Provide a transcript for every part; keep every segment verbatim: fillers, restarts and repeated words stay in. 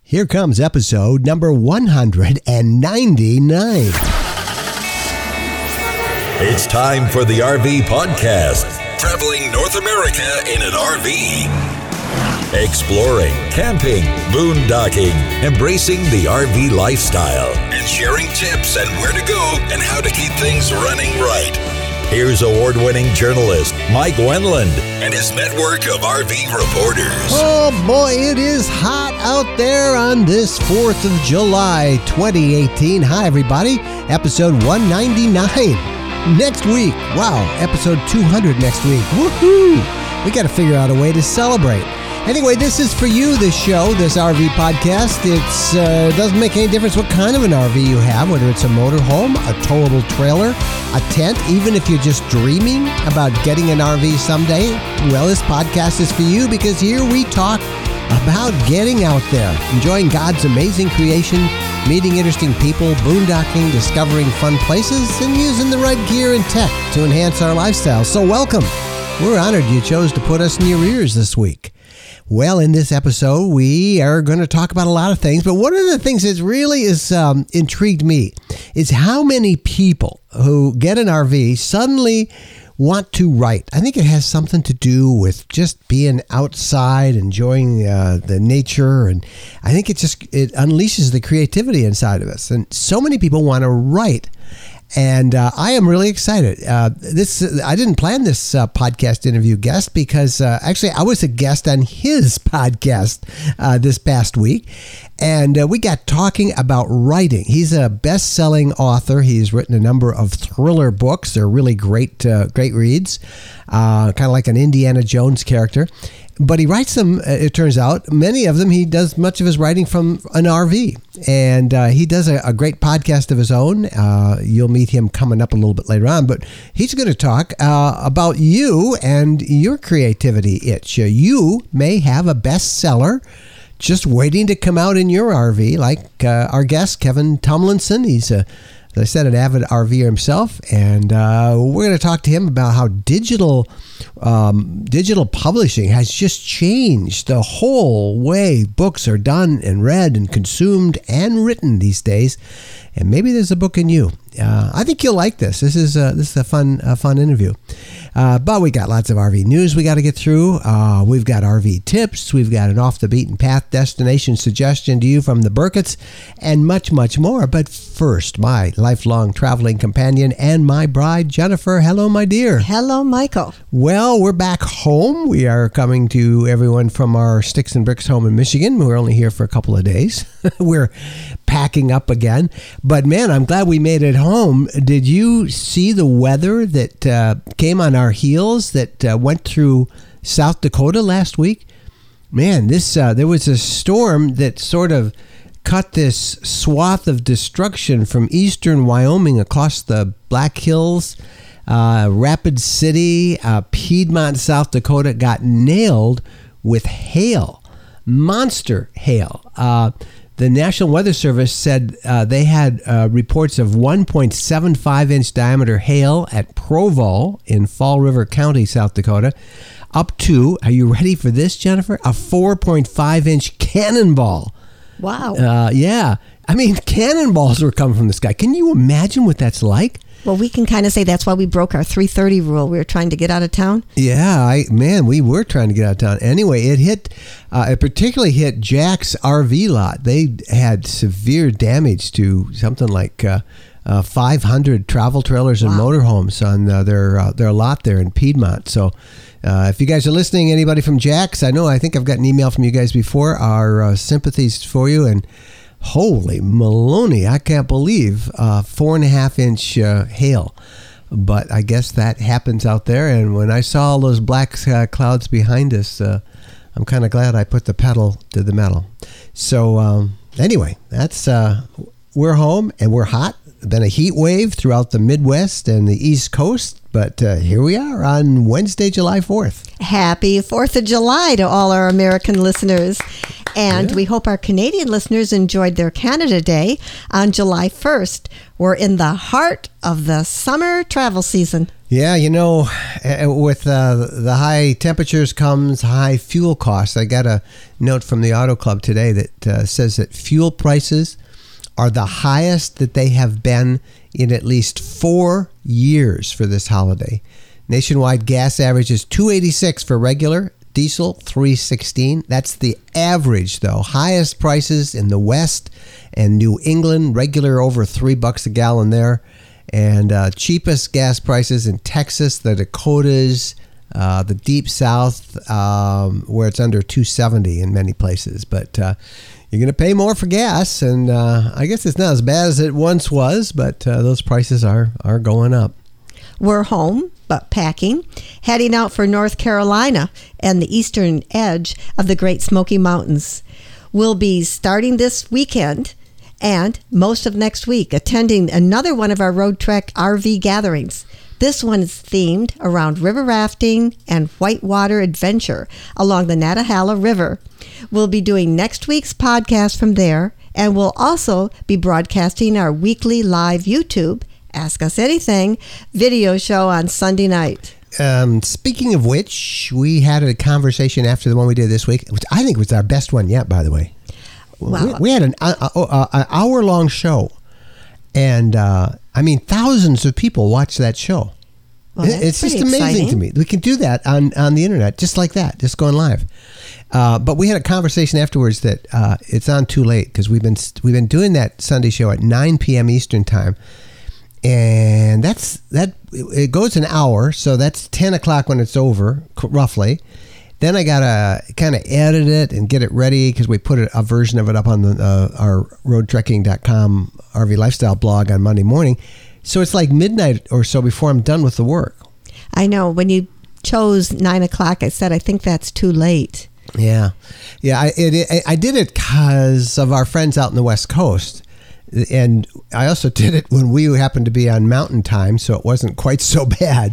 Here comes episode number one hundred ninety-nine. It's time for the R V Podcast. Traveling North America in an R V. Exploring, camping, boondocking, embracing the R V lifestyle, and sharing tips and where to go and how to keep things running right. Here's award-winning journalist Mike Wendland and his network of R V reporters. Oh boy, it is hot out there on this fourth of July, twenty eighteen. Hi everybody, episode one ninety-nine. Next week, wow, episode two hundred next week. Woohoo! We got to figure out a way to celebrate. Anyway, this is for you, this show, this R V podcast. It's uh, doesn't make any difference what kind of an R V you have, whether it's a motorhome, a towable trailer, a tent, even if you're just dreaming about getting an R V someday. Well, this podcast is for you because here we talk about getting out there, enjoying God's amazing creation, meeting interesting people, boondocking, discovering fun places, and using the right gear and tech to enhance our lifestyle. So welcome. We're honored you chose to put us in your ears this week. Well, in this episode, we are going to talk about a lot of things, but one of the things that really has um, intrigued me is how many people who get an R V suddenly want to write. I think it has something to do with just being outside, enjoying uh, the nature, and I think it just it unleashes the creativity inside of us. And so many people want to write. And uh, I am really excited. Uh, this uh, I didn't plan this uh, podcast interview guest because uh, actually I was a guest on his podcast uh, this past week. And uh, we got talking about writing. He's a best-selling author. He's written a number of thriller books. They're really great, uh, great reads, uh, kind of like an Indiana Jones character. But he writes them, it turns out, many of them, he does much of his writing from an R V. And uh, he does a, a great podcast of his own. Uh, you'll meet him coming up a little bit later on. But he's going to talk uh, about you and your creativity itch. Uh, you may have a bestseller just waiting to come out in your R V, like uh, our guest, Kevin Tomlinson. He's a As I said, an avid RVer himself, and uh, we're going to talk to him about how digital um, digital publishing has just changed the whole way books are done and read and consumed and written these days. And maybe there's a book in you. Uh, I think you'll like this. This is a, this is a fun a fun interview. Uh, but we got lots of R V news we got to get through. Uh, we've got R V tips. We've got an off-the-beaten-path destination suggestion to you from the Burketts, and much, much more. But first, my lifelong traveling companion and my bride, Jennifer. Hello, my dear. Hello, Michael. Well, we're back home. We are coming to everyone from our Sticks and Bricks home in Michigan. We're only here for a couple of days. We're packing up again. But, man, I'm glad we made it home. Did you see the weather that uh, came on our heels that uh, went through South Dakota last week? Man, this uh, there was a storm that sort of cut this swath of destruction from eastern Wyoming across the Black Hills, uh, Rapid City, uh, Piedmont, South Dakota, got nailed with hail, monster hail. Uh, The National Weather Service said uh, they had uh, reports of one point seven five inch diameter hail at Provo in Fall River County, South Dakota, up to, are you ready for this, Jennifer? A four point five inch cannonball. Wow. Uh, yeah. I mean, cannonballs were coming from the sky. Can you imagine what that's like? Well, we can kind of say that's why we broke our three thirty rule. We were trying to get out of town. Yeah, I man, we were trying to get out of town. Anyway, it hit, uh, it particularly hit Jack's R V lot. They had severe damage to something like uh, uh, five hundred travel trailers and wow. motorhomes on uh, their uh, their lot there in Piedmont. So uh, if you guys are listening, anybody from Jack's, I know I think I've got an email from you guys before. Our uh, sympathies for you. And holy Maloney, I can't believe uh, four and a half inch uh, hail. But I guess that happens out there. And when I saw all those black uh, clouds behind us, uh, I'm kind of glad I put the pedal to the metal. So um, anyway, that's uh, we're home and we're hot. Been a heat wave throughout the Midwest and the East Coast. But uh, here we are on Wednesday, July fourth. Happy fourth of July to all our American listeners. And Yeah. we hope our Canadian listeners enjoyed their Canada Day on July first. We're in the heart of the summer travel season. Yeah, you know, uh, with uh, the high temperatures comes high fuel costs. I got a note from the Auto Club today that uh, says that fuel prices are the highest that they have been in at least four years for this holiday. Nationwide gas average is two eighty-six for regular, diesel three sixteen. That's the average, though. Highest prices in the West and New England, regular over three bucks a gallon there. And uh, cheapest gas prices in Texas, the Dakotas, uh, the Deep South, um, where it's under two seventy in many places. But uh, you're going to pay more for gas, and uh, I guess it's not as bad as it once was, but uh, those prices are, are going up. We're home, but packing, heading out for North Carolina and the eastern edge of the Great Smoky Mountains. We'll be starting this weekend and most of next week attending another one of our Road Trek R V gatherings. This one is themed around river rafting and whitewater adventure along the Nantahala River. We'll be doing next week's podcast from there, and we'll also be broadcasting our weekly live YouTube Ask Us Anything video show on Sunday night. Um, speaking of which, we had a conversation after the one we did this week, which I think was our best one yet, by the way. Wow. We, we had an, uh, uh, an hour-long show, and uh, I mean, thousands of people watch that show. Well, that's it's just pretty amazing exciting. to me. We can do that on, on the internet, just like that, just going live. Uh, but we had a conversation afterwards that uh, it's on too late because we've been we've been doing that Sunday show at nine p.m. Eastern time, and that's that. It goes an hour, so that's ten o'clock when it's over, roughly. Then I gotta kind of edit it and get it ready because we put a, a version of it up on the, uh, our road trekking dot com R V lifestyle blog on Monday morning. So it's like midnight or so before I'm done with the work. I know. When you chose nine o'clock, I said, I think that's too late. Yeah. Yeah, I, it, it, I did it because of our friends out in the West Coast. And I also did it when we happened to be on mountain time, so it wasn't quite so bad.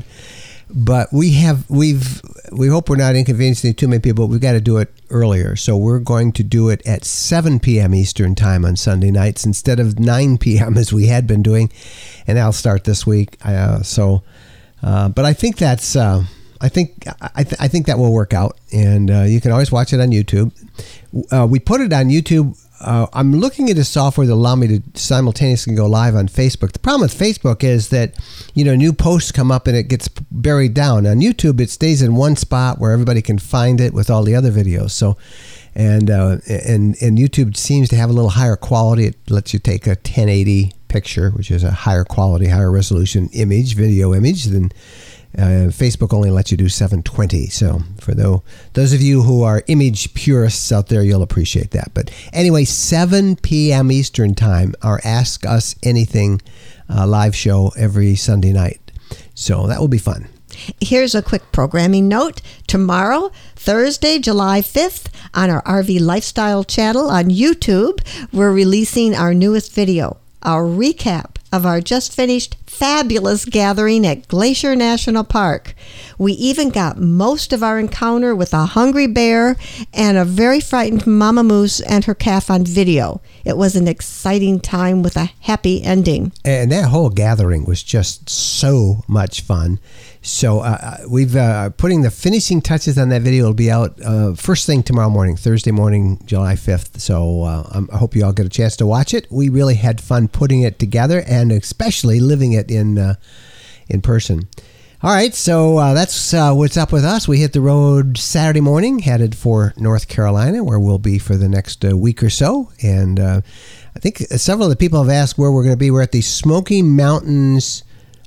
But we have, we've, we hope we're not inconveniencing too many people. We've got to do it earlier. So we're going to do it at seven p.m. Eastern time on Sunday nights instead of nine p.m. as we had been doing. And that'll start this week. Uh, so, uh, but I think that's, uh, I think, I, th- I think that will work out. And uh, you can always watch it on YouTube. Uh, we put it on YouTube. Uh, I'm looking at a software that allow me to simultaneously go live on Facebook. The problem with Facebook is that, you know, new posts come up and it gets buried down. On YouTube, it stays in one spot where everybody can find it with all the other videos. So, and uh, and and YouTube seems to have a little higher quality. It lets you take a ten eighty picture, which is a higher quality, higher resolution image, video image than. Uh, Facebook only lets you do seven twenty. So for those, those of you who are image purists out there, you'll appreciate that. But anyway, seven p.m. Eastern time, our Ask Us Anything uh, live show every Sunday night. So that will be fun. Here's a quick programming note. Tomorrow, Thursday, July fifth, on our R V Lifestyle channel on YouTube, we're releasing our newest video, our recap of our just finished fabulous gathering at Glacier National Park. We even got most of our encounter with a hungry bear and a very frightened mama moose and her calf on video. It was an exciting time with a happy ending. And that whole gathering was just so much fun. So uh, we've uh, putting the finishing touches on that video. Will be out uh, first thing tomorrow morning, Thursday morning, July fifth. So uh, I hope you all get a chance to watch it. We really had fun putting it together and especially living it in uh, in person. All right, so uh, that's uh, what's up with us. We hit the road Saturday morning, headed for North Carolina, where we'll be for the next uh, week or so. And uh, I think several of the people have asked where we're going to be. We're at the Smoky Mountains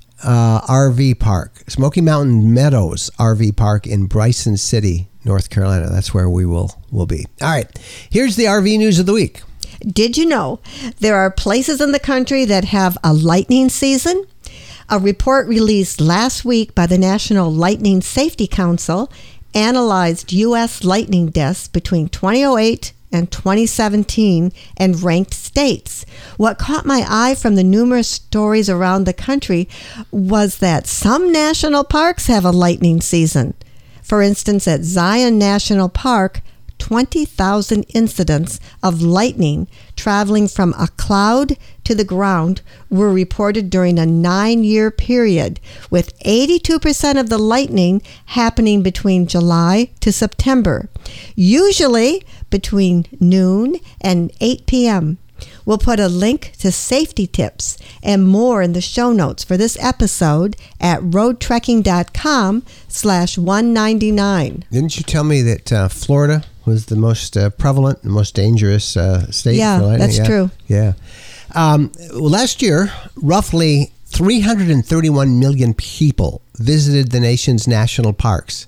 uh, R V Park, Smoky Mountain Meadows R V Park in Bryson City, North Carolina. That's where we will will be. All right, here's the R V news of the week. Did you know there are places in the country that have a lightning season? A report released last week by the National Lightning Safety Council analyzed U S lightning deaths between twenty oh eight and twenty seventeen and ranked states. What caught my eye from the numerous stories around the country was that some national parks have a lightning season. For instance, at Zion National Park, twenty thousand incidents of lightning traveling from a cloud to the ground were reported during a nine-year period, with eighty-two percent of the lightning happening between July to September, usually between noon and eight p.m. We'll put a link to safety tips and more in the show notes for this episode at roadtrekking.com slash 199. Didn't you tell me that uh, Florida was the most uh, prevalent and most dangerous uh, state? Yeah, for lightning? that's yeah. true. Yeah. Um, last year, roughly three hundred thirty-one million people visited the nation's national parks.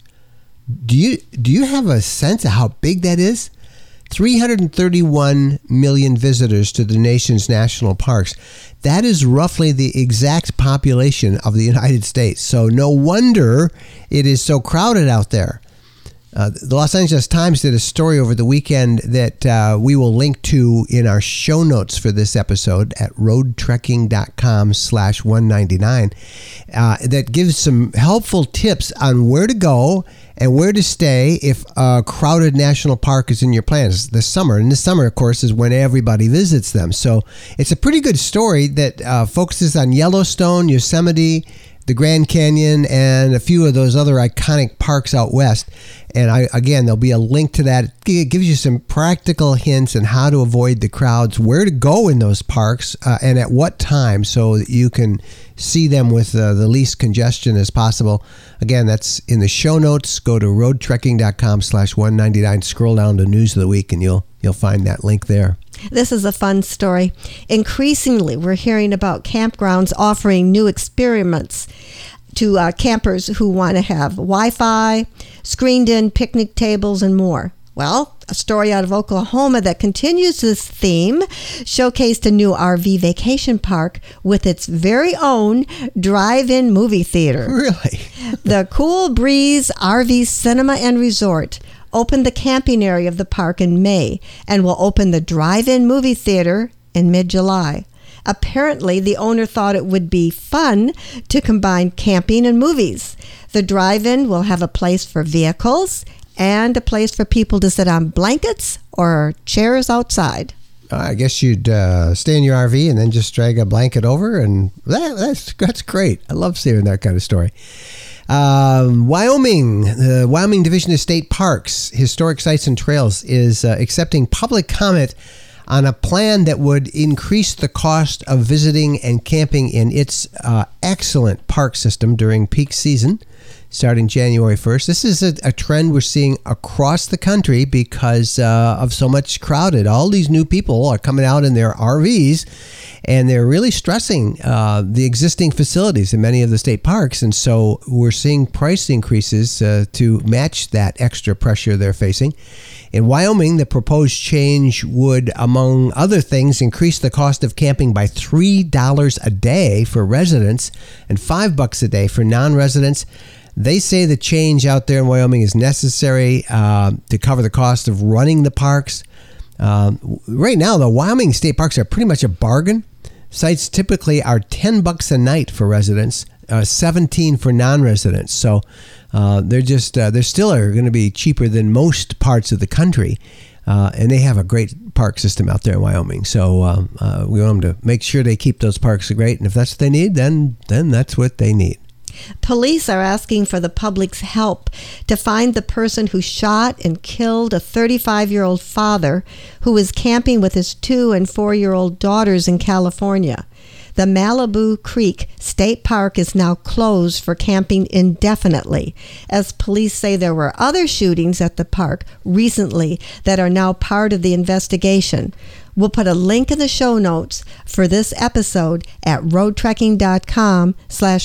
Do you do you have a sense of how big that is? three hundred thirty-one million visitors to the nation's national parks. That is roughly the exact population of the United States. So no wonder it is so crowded out there. Uh, the Los Angeles Times did a story over the weekend that uh, we will link to in our show notes for this episode at roadtrekking.com slash 199 uh, that gives some helpful tips on where to go and where to stay if a crowded national park is in your plans this summer. And this summer, of course, is when everybody visits them. So it's a pretty good story that uh, focuses on Yellowstone, Yosemite, the Grand Canyon, and a few of those other iconic parks out west. And I, again, there'll be a link to that. It gives you some practical hints on how to avoid the crowds, where to go in those parks, uh, and at what time, so that you can see them with uh, the least congestion as possible. Again, that's in the show notes. Go to roadtrekking.com slash 199. Scroll down to News of the Week, and you'll you'll find that link there. This is a fun story. Increasingly, we're hearing about campgrounds offering new experiments to uh, campers who want to have Wi-Fi, screened-in picnic tables, and more. Well, a story out of Oklahoma that continues this theme showcased a new R V vacation park with its very own drive-in movie theater. Really? The Cool Breeze R V Cinema and Resort opened the camping area of the park in May and will open the drive-in movie theater in mid-July. Apparently, the owner thought it would be fun to combine camping and movies. The drive-in will have a place for vehicles and a place for people to sit on blankets or chairs outside. I guess you'd uh, stay in your R V and then just drag a blanket over, and that, that's that's great. I love seeing that kind of story. Um, Wyoming, the Wyoming Division of State Parks, Historic Sites and Trails, is uh, accepting public comment on a plan that would increase the cost of visiting and camping in its uh, excellent park system during peak season, starting January first. This is a, a trend we're seeing across the country because uh, of so much crowded. All these new people are coming out in their R Vs, and they're really stressing uh, the existing facilities in many of the state parks. And so we're seeing price increases uh, to match that extra pressure they're facing. In Wyoming, the proposed change would, among other things, increase the cost of camping by three dollars a day for residents and five bucks a day for non-residents. They say the change out there in Wyoming is necessary uh, to cover the cost of running the parks. Um, right now, the Wyoming state parks are pretty much a bargain. Sites typically are ten bucks a night for residents, uh, seventeen for non-residents. So uh, they're just uh, they're still are going to be cheaper than most parts of the country, uh, and they have a great park system out there in Wyoming. So uh, uh, we want them to make sure they keep those parks great, and if that's what they need, then then that's what they need. Police are asking for the public's help to find the person who shot and killed a thirty-five-year-old father who was camping with his two- and four-year-old daughters in California. The Malibu Creek State Park is now closed for camping indefinitely, as police say there were other shootings at the park recently that are now part of the investigation. We'll put a link in the show notes for this episode at roadtrekking.com slash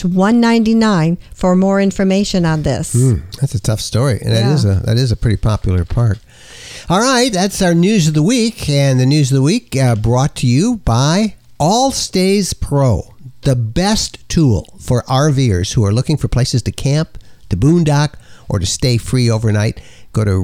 199 for more information on this. Mm, that's a tough story, and Yeah. that is a that is a pretty popular park. All right, that's our News of the Week, and the News of the Week uh, brought to you by Allstays Pro, the best tool for RVers who are looking for places to camp, to boondock, or to stay free overnight. Go to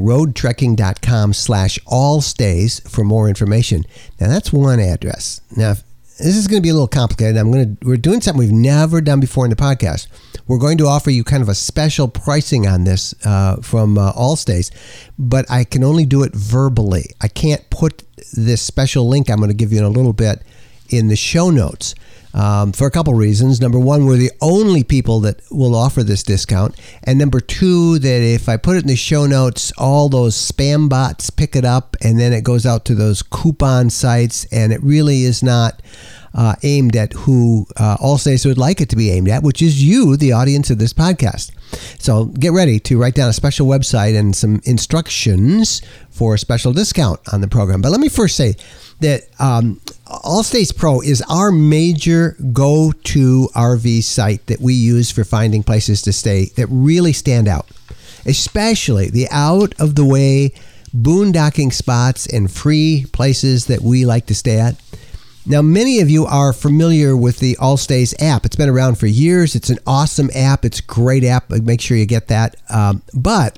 roadtrekking.com slash allstays for more information. Now, that's one address. Now, this is going to be a little complicated. I'm going to we're doing something we've never done before in the podcast. We're going to offer you kind of a special pricing on this uh, from uh, Allstays, but I can only do it verbally. I can't put this special link I'm going to give you in a little bit in the show notes. Um, for a couple reasons. Number one, we're the only people that will offer this discount. And number two, that if I put it in the show notes, all those spam bots pick it up and then it goes out to those coupon sites, and it really is not uh, aimed at who uh, Allstays would like it to be aimed at, which is you, the audience of this podcast. So get ready to write down a special website and some instructions for a special discount on the program. But let me first say that um, Allstays Pro is our major go-to R V site that we use for finding places to stay that really stand out, especially the out-of-the-way boondocking spots and free places that we like to stay at. Now, many of you are familiar with the Allstays app. It's been around for years. It's an awesome app. It's a great app. Make sure you get that. Um, but,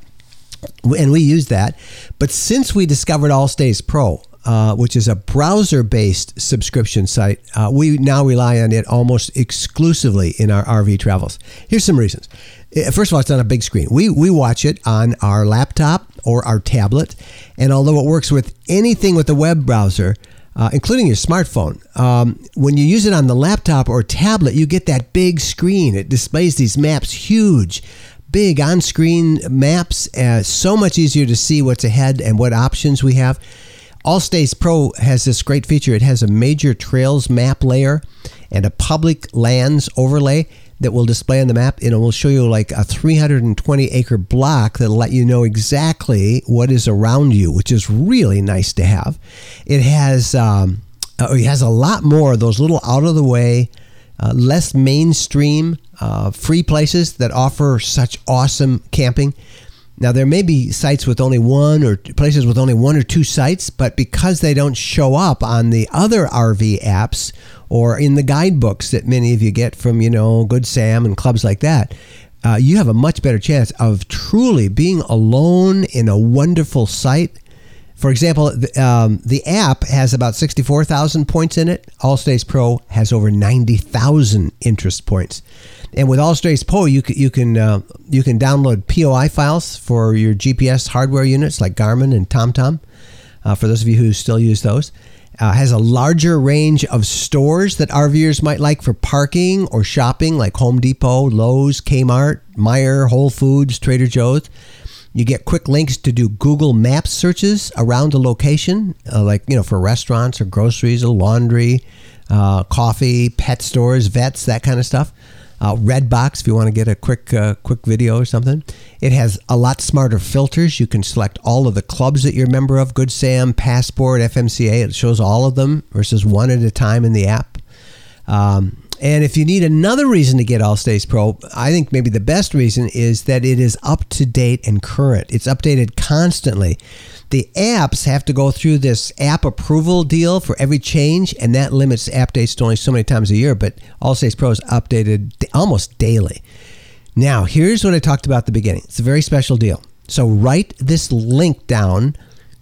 and we use that. But since we discovered Allstays Pro, uh, which is a browser-based subscription site, uh, we now rely on it almost exclusively in our R V travels. Here's some reasons. First of all, it's on a big screen. We we watch it on our laptop or our tablet. And although it works with anything with the web browser, Uh, including your smartphone. Um, when you use it on the laptop or tablet, you get that big screen. It displays these maps, huge, big on-screen maps. Uh, so much easier to see what's ahead and what options we have. Allstays Pro has this great feature. It has a major trails map layer and a public lands overlay that will display on the map, and it will show you like a three hundred twenty acre block that'll let you know exactly what is around you, which is really nice to have. It has um, it has a lot more of those little out of the way, uh, less mainstream, uh, free places that offer such awesome camping. Now, there may be sites with only one or places with only one or two sites, but because they don't show up on the other R V apps or in the guidebooks that many of you get from, you know, Good Sam and clubs like that, uh, you have a much better chance of truly being alone in a wonderful site. For example, the, um, the app has about sixty-four thousand points in it. Allstays Pro has over ninety thousand interest points. And with Allstays Pro, you can you can uh, you can download P O I files for your G P S hardware units like Garmin and TomTom. Uh, for those of you who still use those, uh, has a larger range of stores that RVers might like for parking or shopping, like Home Depot, Lowe's, Kmart, Meijer, Whole Foods, Trader Joe's. You get quick links to do Google Maps searches around the location, uh, like you know for restaurants or groceries or laundry, uh, coffee, pet stores, vets, that kind of stuff. Uh, Redbox, if you want to get a quick uh, quick video or something. It has a lot smarter filters. You can select all of the clubs that you're a member of, Good Sam, Passport, F M C A. It shows all of them versus one at a time in the app. Um, and if you need another reason to get Allstays Pro, I think maybe the best reason is that it is up to date and current. It's updated constantly. The apps have to go through this app approval deal for every change, and that limits app dates to only so many times a year, but Allstays Pro is updated almost daily. Now, here's what I talked about at the beginning. It's a very special deal. So write this link down,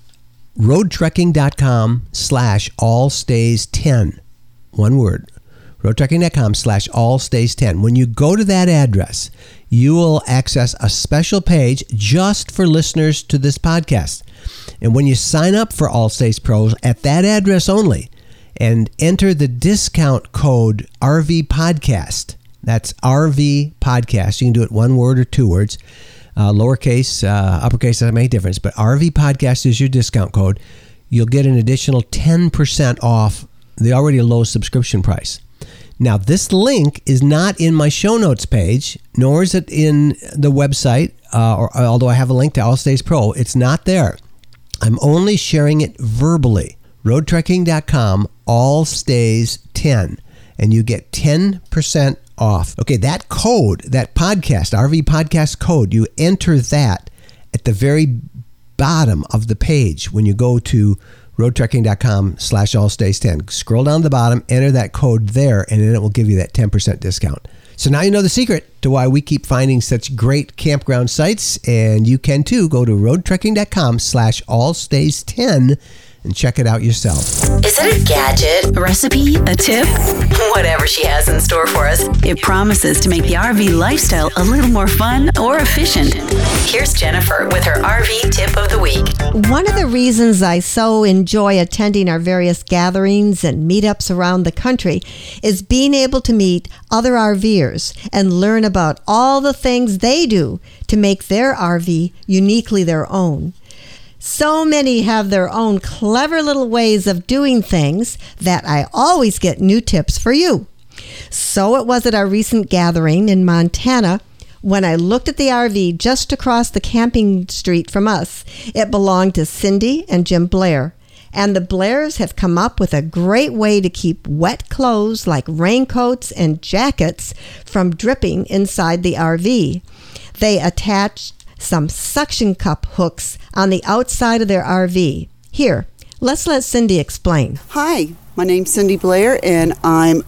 roadtrekking.com slash allstays10. One word. roadtrekking.com slash allstays10. When you go to that address, you will access a special page just for listeners to this podcast. And when you sign up for Allstays Pro at that address only and enter the discount code R V Podcast, that's R V Podcast. You can do it one word or two words, uh, lowercase, uh, uppercase, doesn't make a difference. But R V Podcast is your discount code. You'll get an additional ten percent off the already low subscription price. Now, this link is not in my show notes page, nor is it in the website, uh, or, although I have a link to Allstays Pro. It's not there. I'm only sharing it verbally. roadtrekking.com, allstays ten, and you get ten percent off. Okay, that code, that podcast, R V Podcast code, you enter that at the very bottom of the page when you go to roadtrekking.com slash allstays10. Scroll down to the bottom, enter that code there, and then it will give you that ten percent discount. So now you know the secret to why we keep finding such great campground sites, and you can too. Go to roadtrekking.com slash allstays10 and check it out yourself. Is it a gadget, a recipe, a tip? Whatever she has in store for us, it promises to make the R V lifestyle a little more fun or efficient. Here's Jennifer with her R V tip of the week. One of the reasons I so enjoy attending our various gatherings and meetups around the country is being able to meet other RVers and learn about all the things they do to make their R V uniquely their own. So many have their own clever little ways of doing things that I always get new tips for you. So it was at our recent gathering in Montana when I looked at the R V just across the camping street from us. It belonged to Cindy and Jim Blair. And the Blairs have come up with a great way to keep wet clothes like raincoats and jackets from dripping inside the R V. They attached some suction cup hooks on the outside of their R V. Here, let's let Cindy explain. Hi, my name's Cindy Blair, and I'm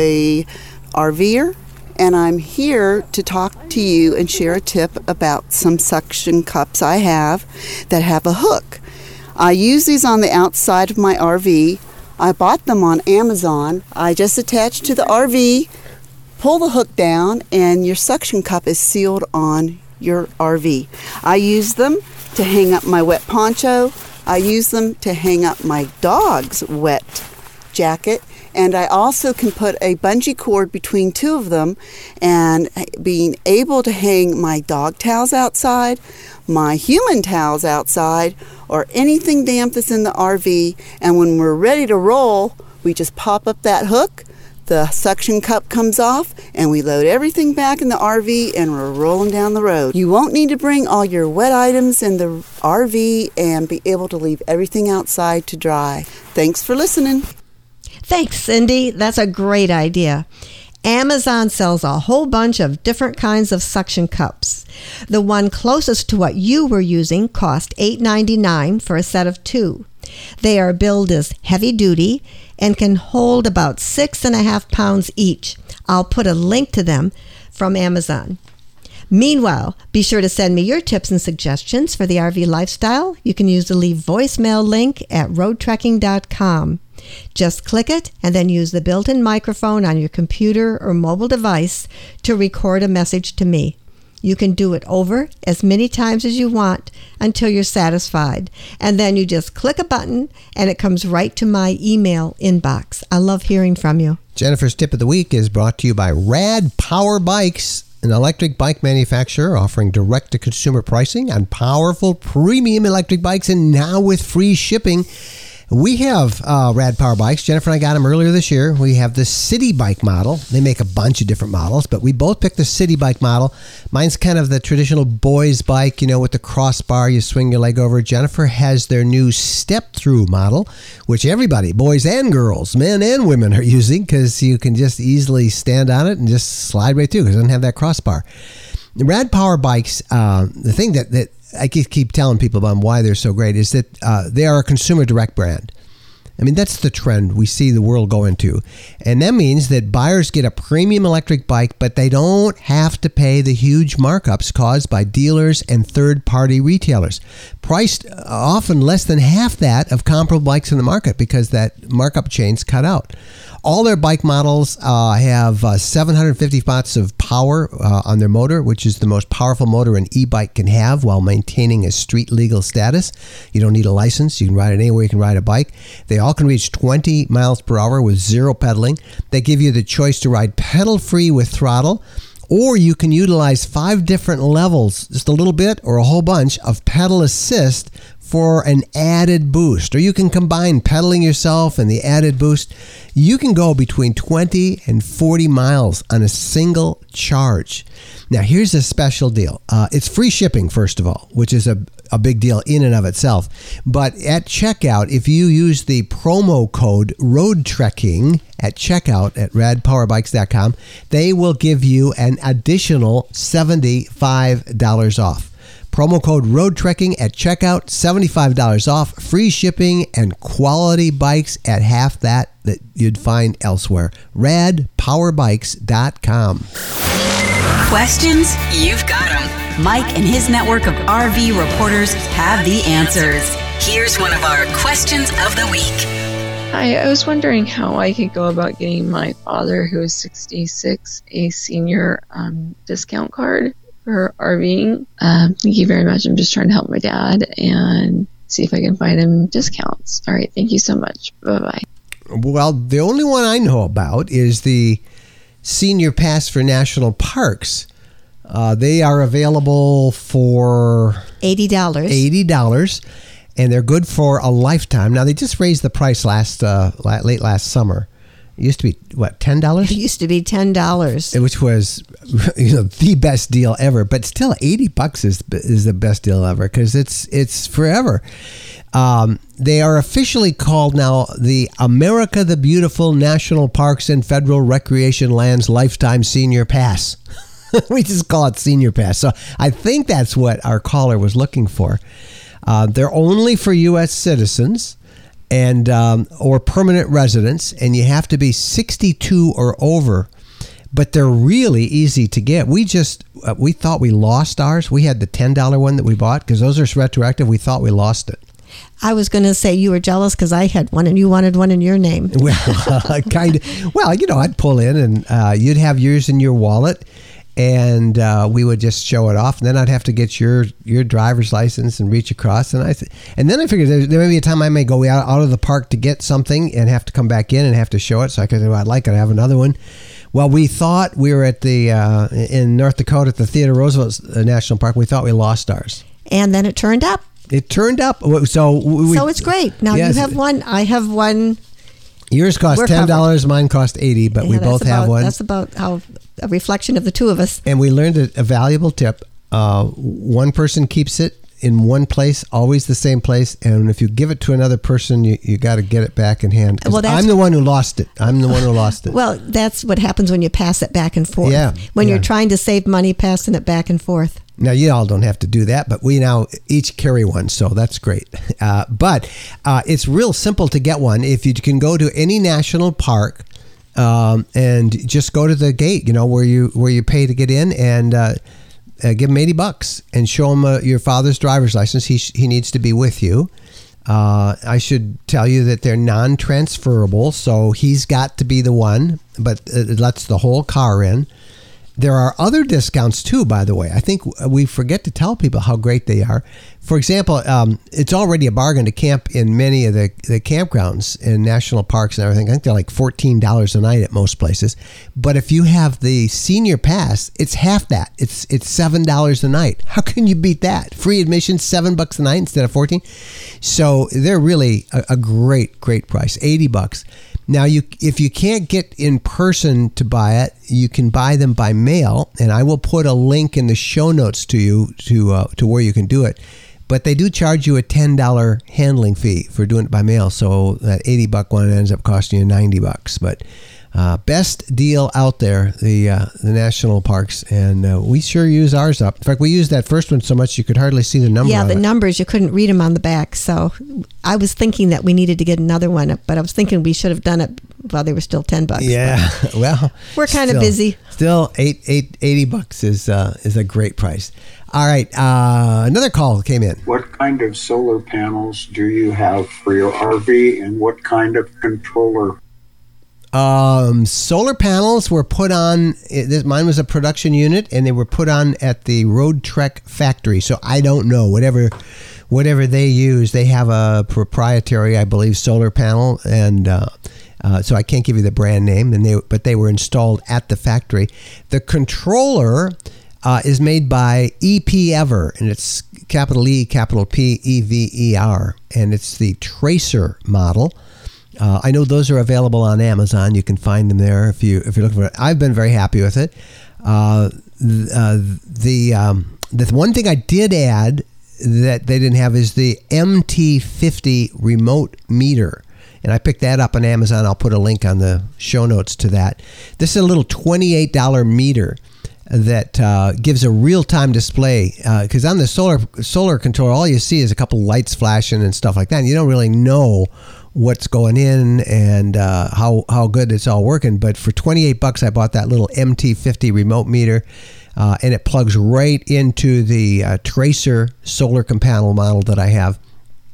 a RVer, and I'm here to talk to you and share a tip about some suction cups I have that have a hook. I use these on the outside of my R V. I bought them on Amazon. I just attach to the R V, pull the hook down, and your suction cup is sealed on your R V. I use them to hang up my wet poncho. I use them to hang up my dog's wet jacket, and I also can put a bungee cord between two of them, and being able to hang my dog towels outside, my human towels outside, or anything damp that's in the R V, and when we're ready to roll, we just pop up that hook, the suction cup comes off, and we load everything back in the R V, and we're rolling down the road. You won't need to bring all your wet items in the R V and be able to leave everything outside to dry. Thanks for listening. Thanks, Cindy. That's a great idea. Amazon sells a whole bunch of different kinds of suction cups. The one closest to what you were using cost eight ninety-nine for a set of two. They are billed as heavy duty and can hold about six and a half pounds each. I'll put a link to them from Amazon. Meanwhile, be sure to send me your tips and suggestions for the R V lifestyle. You can use the Leave voicemail link at road trekking dot com. Just click it and then use the built-in microphone on your computer or mobile device to record a message to me. You can do it over as many times as you want until you're satisfied. And then you just click a button and it comes right to my email inbox. I love hearing from you. Jennifer's Tip of the Week is brought to you by Rad Power Bikes, an electric bike manufacturer offering direct-to-consumer pricing on powerful premium electric bikes, and now with free shipping. We have uh, Rad Power Bikes. Jennifer and I got them earlier this year. We have the City Bike model. They make a bunch of different models, but we both picked the City Bike model. Mine's kind of the traditional boys' bike, you know, with the crossbar, you swing your leg over. Jennifer has their new step-through model, which everybody, boys and girls, men and women, are using because you can just easily stand on it and just slide right through because it doesn't have that crossbar. The Rad Power Bikes, uh, the thing that, that I keep telling people about why they're so great is that uh, they are a consumer direct brand. I mean, that's the trend we see the world go into. And that means that buyers get a premium electric bike, but they don't have to pay the huge markups caused by dealers and third-party retailers. Priced often less than half that of comparable bikes in the market because that markup chain's cut out. All their bike models uh, have uh, seven hundred fifty watts of power uh, on their motor, which is the most powerful motor an e-bike can have while maintaining a street legal status. You don't need a license. You can ride it anywhere you can ride a bike. They all can reach twenty miles per hour with zero pedaling. They give you the choice to ride pedal-free with throttle, or you can utilize five different levels, just a little bit or a whole bunch of pedal assist for an added boost. Or you can combine pedaling yourself and the added boost. You can go between twenty and forty miles on a single charge. Now, here's a special deal. Uh, it's free shipping, first of all, which is a, a big deal in and of itself. But at checkout, if you use the promo code ROADTREKKING at checkout at rad power bikes dot com, they will give you an additional seventy-five dollars off. Promo code ROADTREKKING at checkout, seventy-five dollars off, free shipping, and quality bikes at half that that you'd find elsewhere. rad power bikes dot com. Questions? You've got them. Mike and his network of R V reporters have the answers. Here's one of our questions of the week. Hi, I was wondering how I could go about getting my father, who is sixty-six, a senior um, discount card for RVing. Uh, thank you very much. I'm just trying to help my dad and see if I can find him discounts. All right, thank you so much. Bye-bye. Well, the only one I know about is the Senior Pass for National Parks. Uh, they are available for eighty dollars. eighty dollars. And they're good for a lifetime. Now, they just raised the price last uh, late last summer. It used to be, what, ten dollars? It used to be ten dollars. Which was, you know, the best deal ever. But still, eighty bucks is is the best deal ever because it's it's forever. Um, they are officially called now the America the Beautiful National Parks and Federal Recreation Lands Lifetime Senior Pass. We just call it Senior Pass. So I think that's what our caller was looking for. Uh, they're only for U S citizens and um, or permanent residents, and you have to be sixty-two or over. But they're really easy to get. We just uh, we thought we lost ours. We had the ten dollars one that we bought because those are retroactive. We thought we lost it. I was going to say you were jealous because I had one and you wanted one in your name. Well, uh, kind of. Well, you know, I'd pull in and uh, you'd have yours in your wallet. And uh, we would just show it off, and then I'd have to get your, your driver's license and reach across. And I th- and then I figured there, there may be a time I may go out, out of the park to get something and have to come back in and have to show it. So I could, well, I'd like it. I have another one. Well, we thought we were at the uh, in North Dakota at the Theodore Roosevelt National Park. We thought we lost ours, and then it turned up. It turned up. So we, so it's great. Now yes. You have one. I have one. Yours cost We're ten dollars. Covered. Mine cost eighty, but yeah, we both about, have one. That's about how a reflection of the two of us. And we learned a, a valuable tip. Uh, one person keeps it in one place, always the same place. And if you give it to another person, you, you got to get it back in hand. Well, that's, I'm the one who lost it. I'm the one who lost it. Well, that's what happens when you pass it back and forth. Yeah. When yeah. you're trying to save money, passing it back and forth. Now, you all don't have to do that, but we now each carry one, so that's great. Uh, but uh, it's real simple to get one. If you can go to any national park um, and just go to the gate, you know, where you where you pay to get in, and uh, uh, give them eighty bucks and show them uh, your father's driver's license. He sh- he needs to be with you. Uh, I should tell you that they're non-transferable, so he's got to be the one, but it lets the whole car in. There are other discounts too, by the way. I think we forget to tell people how great they are. For example, um, it's already a bargain to camp in many of the, the campgrounds in national parks and everything. I think they're like fourteen dollars a night at most places. But if you have the senior pass, it's half that. It's it's seven dollars a night. How can you beat that? Free admission, seven bucks a night instead of fourteen. So they're really a, a great, great price, eighty bucks. Now, you if you can't get in person to buy it, you can buy them by mail, and I will put a link in the show notes to you to uh, to where you can do it. But they do charge you a ten dollars handling fee for doing it by mail, so that eighty buck one ends up costing you ninety bucks. But uh, best deal out there, the uh, the national parks, and uh, we sure use ours up. In fact, we used that first one so much you could hardly see the number. Yeah, on the it. numbers, you couldn't read them on the back. So I was thinking that we needed to get another one, but I was thinking we should have done it while they were still ten bucks. Yeah, well, we're kind of busy. Still, eight, eight, eighty bucks is uh, is a great price. All right, uh, another call came in. What kind of solar panels do you have for your R V, and what kind of controller? Um, solar panels were put on, it, mine was a production unit, and they were put on at the Road Trek factory. So I don't know, whatever whatever they use, they have a proprietary, I believe, solar panel, and uh, uh, so I can't give you the brand name, and they but they were installed at the factory. The controller uh, is made by E P Ever, and it's capital E, capital P, E V E R, and it's the Tracer model. Uh, I know those are available on Amazon. You can find them there if you if you're looking for it. I've been very happy with it. Uh, uh, the um, the one thing I did add that they didn't have is the M T fifty remote meter, and I picked that up on Amazon. I'll put a link on the show notes to that. This is a little twenty-eight dollars meter that uh, gives a real-time display, because uh, on the solar solar controller, all you see is a couple lights flashing and stuff like that, and you don't really know what's going in and uh, how how good it's all working. But for twenty-eight bucks, I bought that little M T fifty remote meter, uh, and it plugs right into the uh, Tracer solar panel model that I have.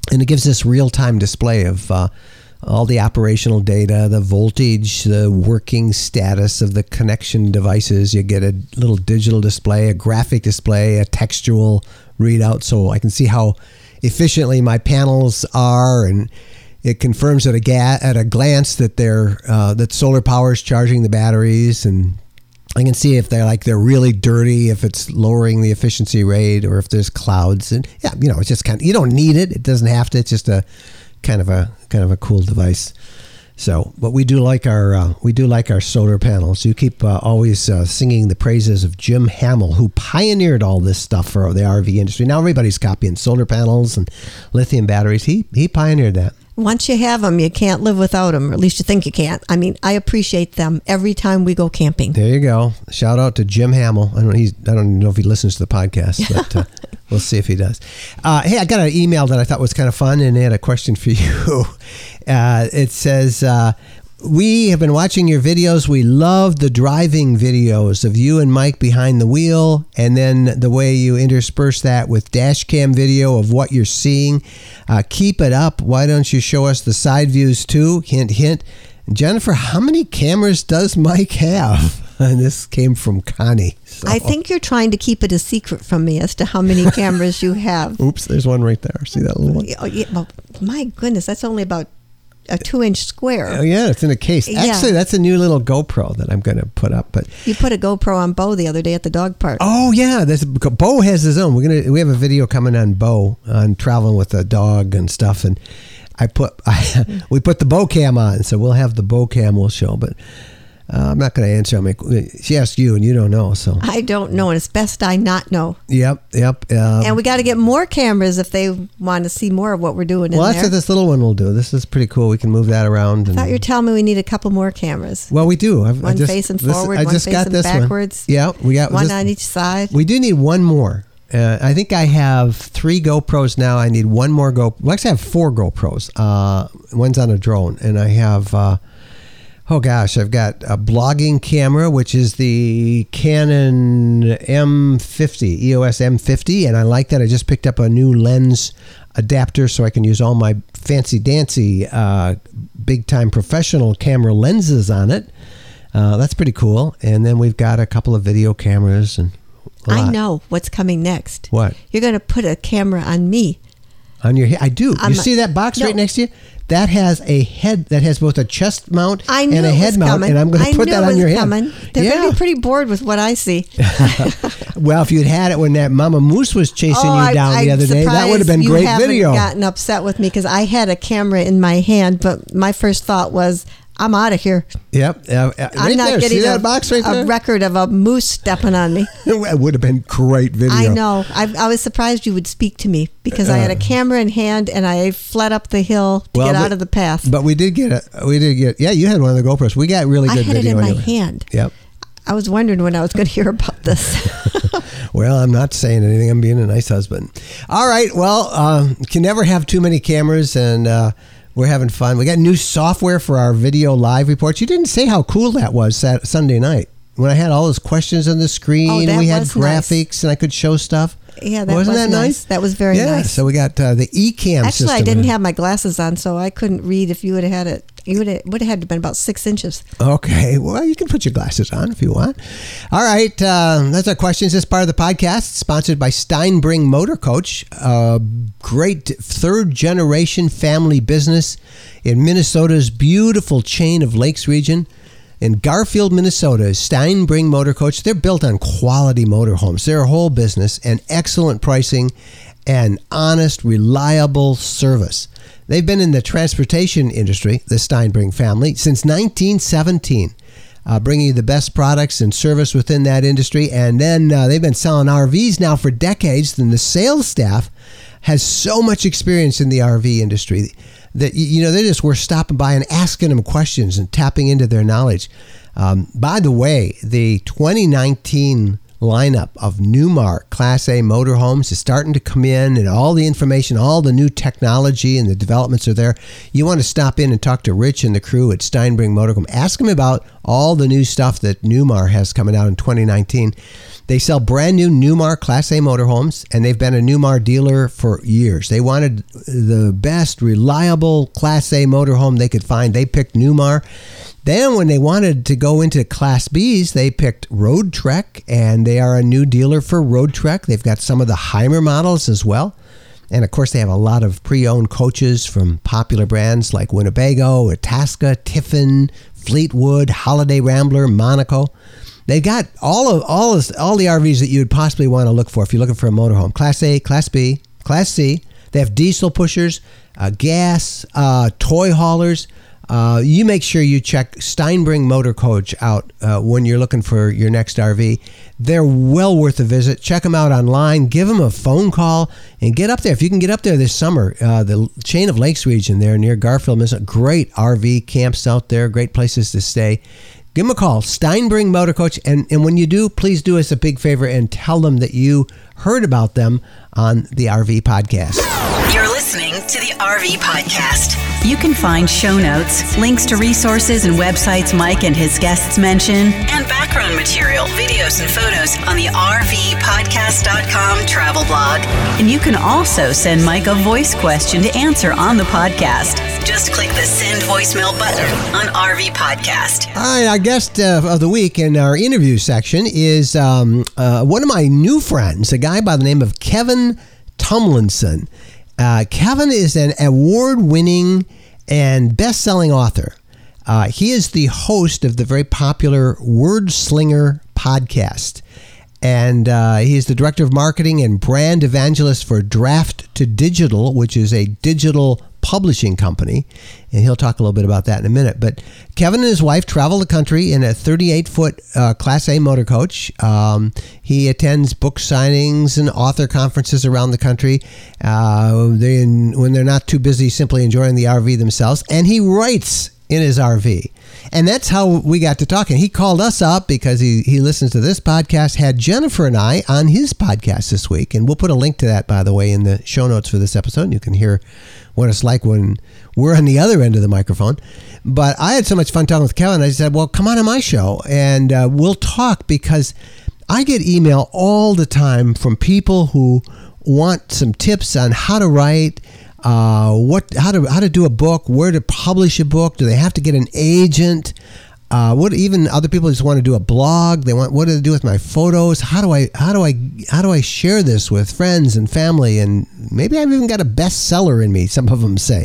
And it gives this real-time display of uh, all the operational data, the voltage, the working status of the connection devices. You get a little digital display, a graphic display, a textual readout, so I can see how efficiently my panels are, and it confirms at a ga- at a glance that they're uh, that solar power is charging the batteries, and I can see if they're like they're really dirty, if it's lowering the efficiency rate, or if there's clouds. And yeah, you know, it's just kind of, you don't need it. It doesn't have to. It's just a kind of a kind of a cool device. So, but we do like our uh, we do like our solar panels. You keep uh, always uh, singing the praises of Jim Hamill, who pioneered all this stuff for the R V industry. Now everybody's copying solar panels and lithium batteries. He he pioneered that. Once you have them, you can't live without them, or at least you think you can't. I mean, I appreciate them every time we go camping. There you go. Shout out to Jim Hamill. I don't he's I don't know if he listens to the podcast, but uh, we'll see if he does. Uh, hey, I got an email that I thought was kind of fun, and they had a question for you. Uh, it says, uh, we have been watching your videos. We love the driving videos of you and Mike behind the wheel, and then the way you intersperse that with dash cam video of what you're seeing. Uh, keep it up. Why don't you show us the side views too? Hint, hint. Jennifer, how many cameras does Mike have? And this came from Connie. So. I think you're trying to keep it a secret from me as to how many cameras you have. Oops, there's one right there. See that little one? Oh, yeah, well, my goodness, that's only about a two-inch square. Oh, yeah, it's in a case. Yeah. Actually, that's a new little GoPro that I'm going to put up. But you put a GoPro on Bo the other day at the dog park. Oh, yeah. That's, Bo has his own. We're gonna we have a video coming on Bo on traveling with a dog and stuff. And I put I, we put the Bo cam on, so we'll have the Bo cam we'll show. But uh, I'm not going to answer. I mean, she asked you, and you don't know. So I don't know, and it's best I not know. Yep, yep. Um, and we got to get more cameras if they want to see more of what we're doing. Well, in that's there. what this little one will do. This is pretty cool. We can move that around. I and, thought you were telling me we need a couple more cameras. Well, we do. I've, one I just, facing this, forward, I one just got facing this backwards. One. Yeah, we got one this, on each side. We do need one more. Uh, I think I have three GoPros now. I need one more Go. Well, actually, I have four GoPros. Uh, one's on a drone, and I have. Uh, oh gosh, I've got a blogging camera, which is the Canon M fifty, E O S M fifty, and I like that. I just picked up a new lens adapter, so I can use all my fancy dancy, uh, big time professional camera lenses on it. Uh, that's pretty cool. And then we've got a couple of video cameras and. I know what's coming next. What? You're going to put a camera on me. On your head? I do. I'm you a, see that box no. right next to you? That has a head, that has both a chest mount I knew and a it head was mount, coming. and I'm going to put that on your head. Coming. They're yeah. going to be pretty bored with what I see. Well, if you'd had it when that Mama Moose was chasing oh, you down I, the other day, that would have been great video. You haven't gotten upset with me because I had a camera in my hand, but my first thought was, I'm out of here. Yep. Uh, right I'm not there. getting See a, that box right a there? record of a moose stepping on me. It would have been great video. I know. I, I was surprised you would speak to me because uh, I had a camera in hand and I fled up the hill to well, get but, out of the path. But we did get a, we did get, yeah, you had one of the GoPros. We got really good I had video. it in anyway. my hand. Yep. I was wondering when I was going to hear about this. Well, I'm not saying anything. I'm being a nice husband. All right. Well, um, can never have too many cameras, and uh, we're having fun. We got new software for our video live reports. You didn't say how cool that was Saturday, Sunday night when I had all those questions on the screen. Oh, and we had was graphics, nice. and I could show stuff. Yeah, that Wasn't was that nice? nice. That was very yeah, nice. So we got uh, the eCam Actually, system. I didn't have my glasses on, so I couldn't read if you would have had it. You would have, would have had to been about six inches. Okay. Well, you can put your glasses on if you want. All right. Uh, that's our questions. This part of the podcast, sponsored by Steinbring Motor Coach, a great third-generation family business in Minnesota's beautiful chain of lakes region. In Garfield, Minnesota, Steinbring Motor Coach. They're built on quality motorhomes. They're a whole business and excellent pricing and honest, reliable service. They've been in the transportation industry, the Steinbring family, since nineteen seventeen, uh, bringing you the best products and service within that industry. And then uh, they've been selling R Vs now for decades. And the sales staff has so much experience in the R V industry that, you know, they just were stopping by and asking them questions and tapping into their knowledge. Um, by the way, the twenty nineteen lineup of Newmar Class A motorhomes is starting to come in, and all the information, all the new technology and the developments are there. You want to stop in and talk to Rich and the crew at Steinbring Motorhome. Ask them about all the new stuff that Newmar has coming out in twenty nineteen. They sell brand new Newmar Class A motorhomes, and they've been a Newmar dealer for years. They wanted the best, reliable Class A motorhome they could find. They picked Newmar. Then when they wanted to go into Class B's, they picked Road Trek, and they are a new dealer for Road Trek. They've got some of the Heimer models as well. And, of course, they have a lot of pre-owned coaches from popular brands like Winnebago, Itasca, Tiffin, Fleetwood, Holiday Rambler, Monaco. They got all of all of, all the R Vs that you would possibly want to look for if you're looking for a motorhome. Class A, Class B, Class C. They have diesel pushers, uh, gas, uh, toy haulers. Uh, you make sure you check Steinbring Motor Coach out uh, when you're looking for your next R V. They're well worth a visit. Check them out online. Give them a phone call and get up there. If you can get up there this summer, uh, the Chain of Lakes region there near Garfield, Minnesota, great R V camps out there, great places to stay. Give them a call, Steinbring Motor Coach. And, and when you do, please do us a big favor and tell them that you heard about them on the R V Podcast. You're listening to the R V Podcast. You can find show notes, links to resources and websites Mike and his guests mention, and background material, videos, and photos on the R V podcast dot com travel blog. And you can also send Mike a voice question to answer on the podcast. Just click the send voicemail button on R V Podcast. All right, our guest uh, of the week in our interview section is um, uh, one of my new friends, a guy by the name of Kevin Tumlinson. Uh, Kevin is an award-winning and best-selling author. Uh, he is the host of the very popular Word Slinger podcast. And uh, he is the director of marketing and brand evangelist for Draft to Digital, which is a digital publishing company. And he'll talk a little bit about that in a minute. But Kevin and his wife travel the country in a thirty-eight foot uh, Class A motor coach. Um, he attends book signings and author conferences around the country. Uh, they, when they're not too busy simply enjoying the R V themselves. And he writes in his R V. And that's how we got to talking. He called us up because he, he listens to this podcast, had Jennifer and I on his podcast this week. And we'll put a link to that, by the way, in the show notes for this episode. And you can hear what it's like when we're on the other end of the microphone. But I had so much fun talking with Kevin. I said, well, come on to my show and uh, we'll talk, because I get email all the time from people who want some tips on how to write, Uh, what, how to how to do a book, where to publish a book. Do they have to get an agent? Uh, what even other people just want to do a blog. They want what do they do with my photos? How do I how do I how do I share this with friends and family? And maybe I've even got a bestseller in me. Some of them say.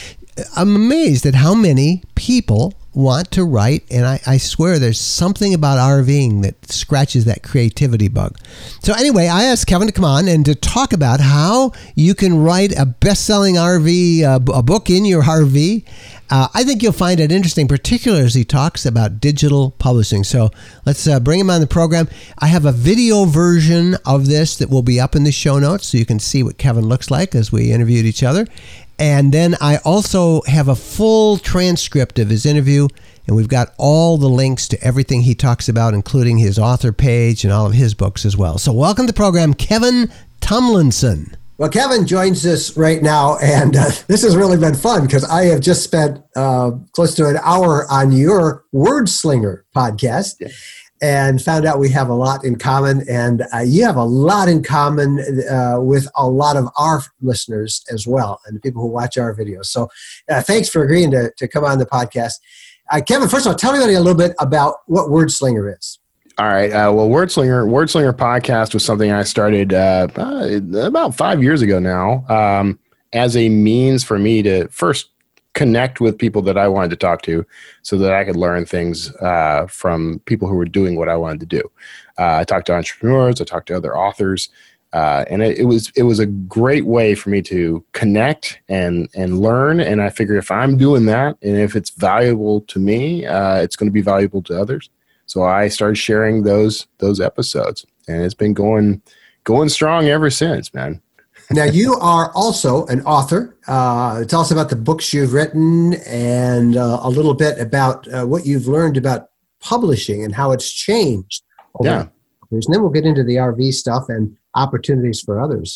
I'm amazed at how many people want to write, and I, I swear there's something about RVing that scratches that creativity bug. So anyway, I asked Kevin to come on and to talk about how you can write a best-selling R V, uh, a book in your R V. Uh, I think you'll find it interesting, particularly as he talks about digital publishing. So let's uh, bring him on the program. I have a video version of this that will be up in the show notes, so you can see what Kevin looks like as we interviewed each other. And then I also have a full transcript of his interview, and we've got all the links to everything he talks about, including his author page and all of his books as well. So welcome to the program, Kevin Tumlinson. Well, Kevin joins us right now, and uh, this has really been fun because I have just spent uh, close to an hour on your Word Slinger podcast. Yeah. And found out we have a lot in common, and uh, you have a lot in common uh, with a lot of our listeners as well, and the people who watch our videos. So uh, thanks for agreeing to, to come on the podcast. Uh, Kevin, first of all, tell everybody a little bit about what Word Slinger is. All right. Uh, well, Word Slinger, Word Slinger podcast was something I started uh, about five years ago now um, as a means for me to first connect with people that I wanted to talk to so that I could learn things uh, from people who were doing what I wanted to do. Uh, I talked to entrepreneurs, I talked to other authors, uh, and it, it was it was a great way for me to connect and and learn. And I figured if I'm doing that and if it's valuable to me, uh, it's going to be valuable to others. So I started sharing those those episodes, and it's been going going strong ever since, man. Now, you are also an author. Uh, tell us about the books you've written and uh, a little bit about uh, what you've learned about publishing and how it's changed. Yeah. And then we'll get into the R V stuff and opportunities for others.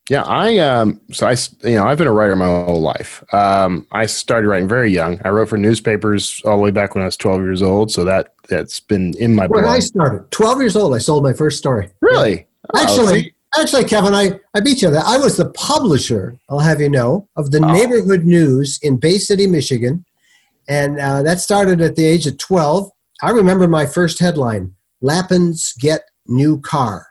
Yeah, I um, so I you know I've been a writer my whole life. Um, I started writing very young. I wrote for newspapers all the way back when I was twelve years old. So that that's been in my blood. When I started, twelve years old, I sold my first story. Really? Yeah. Actually, oh, actually, Kevin, I I beat you. That I was the publisher. I'll have you know of the oh. Neighborhood News in Bay City, Michigan, and uh, that started at the age of twelve. I remember my first headline: "Lappins get new car."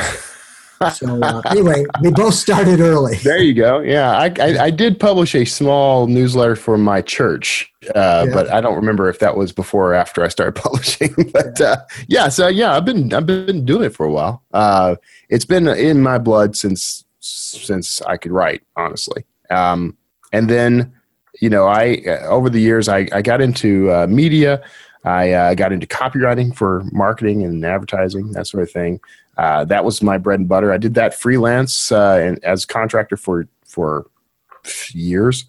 So uh, anyway, we both started early. There you go. Yeah, I, I, I did publish a small newsletter for my church, uh, yeah. but I don't remember if that was before or after I started publishing. But uh, yeah, so yeah, I've been I've been doing it for a while. Uh, it's been in my blood since since I could write, honestly. Um, and then you know, I over the years I, I got into uh, media. I uh, got into copywriting for marketing and advertising, that sort of thing. Uh, that was my bread and butter. I did that freelance uh, and as a contractor for for years,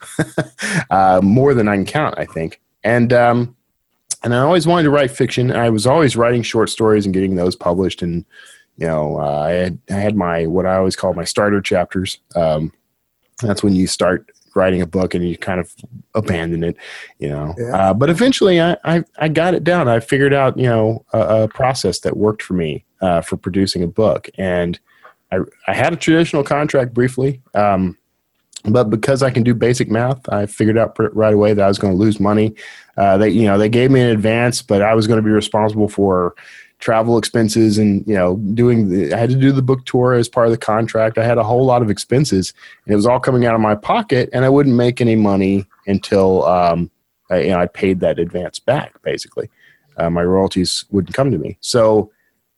uh, more than I can count, I think. And um, and I always wanted to write fiction. I was always writing short stories and getting those published. And you know, uh, I had I had my what I always call my starter chapters. Um, that's when you start writing a book and you kind of abandon it, you know. Yeah. Uh, but eventually, I, I I got it down. I figured out you know a, a process that worked for me. Uh, for producing a book. And I, I had a traditional contract briefly, um, but because I can do basic math, I figured out pr- right away that I was going to lose money. Uh, they, you know, they gave me an advance, but I was going to be responsible for travel expenses and, you know, doing the, I had to do the book tour as part of the contract. I had a whole lot of expenses and it was all coming out of my pocket and I wouldn't make any money until, um, I, you know, I paid that advance back, basically. Uh, my royalties wouldn't come to me. So,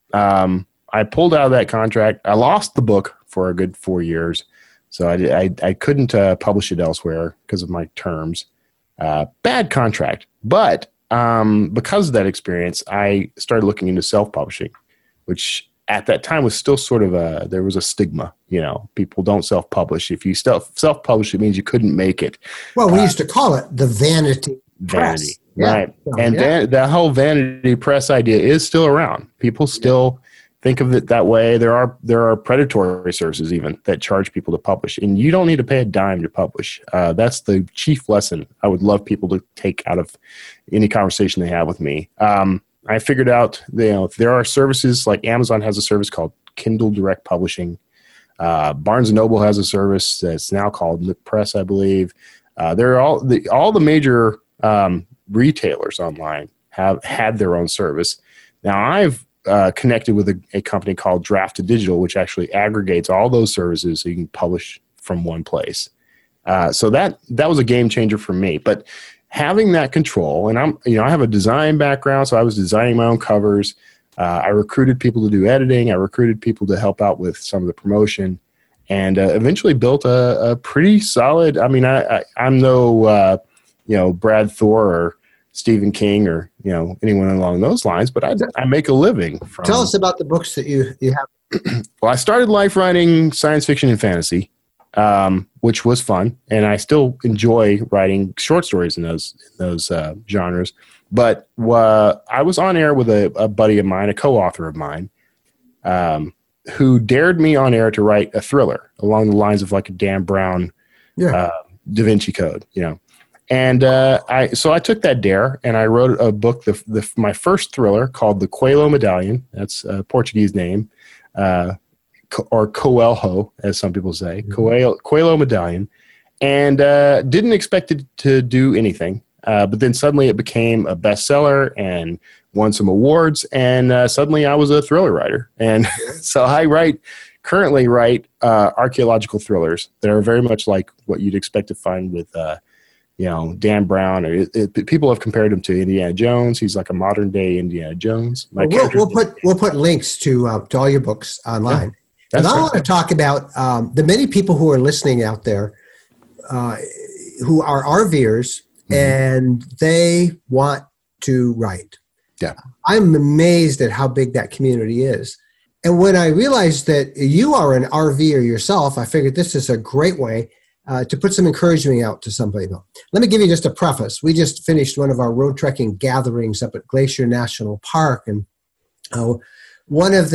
Um, I pulled out of that contract. I lost the book for a good four years. So I, I, I couldn't uh, publish it elsewhere because of my terms. Uh, bad contract. But um, because of that experience, I started looking into self-publishing, which at that time was still sort of a, there was a stigma, you know, people don't self-publish. If you self, self-publish, it means you couldn't make it. Well, we uh, used to call it the vanity press. Vanity. Right. Yeah. And yeah. Van, that whole vanity press idea is still around. People still think of it that way. There are there are predatory sources even that charge people to publish. And you don't need to pay a dime to publish. Uh, that's the chief lesson I would love people to take out of any conversation they have with me. Um, I figured out you know, there are services like Amazon has a service called Kindle Direct Publishing. Uh, Barnes and Noble has a service that's now called Lip Press, I believe. Uh, there are all the all the major um, retailers online have had their own service. Now I've uh, connected with a, a company called Draft to Digital, which actually aggregates all those services so you can publish from one place. Uh, so that that was a game changer for me. But having that control, and I'm you know I have a design background, so I was designing my own covers. Uh, I recruited people to do editing. I recruited people to help out with some of the promotion, and uh, eventually built a, a pretty solid. I mean, I, I I'm no uh, you know Brad Thor or Stephen King or you know anyone along those lines, but I, I make a living from. Tell us about the books that you you have. Well, I started life writing science fiction and fantasy, um, which was fun, and I still enjoy writing short stories in those in those uh, genres. But uh, I was on air with a, a buddy of mine, a co-author of mine, um, who dared me on air to write a thriller along the lines of like a Dan Brown, yeah. uh, Da Vinci Code, you know. And uh, I so I took that dare and I wrote a book, the, the my first thriller called The Coelho Medallion. That's a Portuguese name, uh, or Coelho, as some people say, mm-hmm. Coelho, Coelho Medallion, and uh, didn't expect it to do anything. Uh, but then suddenly it became a bestseller and won some awards, and uh, suddenly I was a thriller writer. And so I write, currently write uh, archaeological thrillers that are very much like what you'd expect to find with, uh, you know, Dan Brown. Or it, it, people have compared him to Indiana Jones. He's like a modern day Indiana Jones. My well, we'll, we'll put we'll put links to uh, to all your books online. Yeah, and I right. want to talk about um, the many people who are listening out there uh, who are RVers. Mm-hmm. And they want to write. Yeah. I'm amazed at how big that community is. And when I realized that you are an RVer yourself, I figured this is a great way uh, to put some encouragement out to somebody. Let me give you just a preface. We just finished one of our road trekking gatherings up at Glacier National Park. And uh, one of the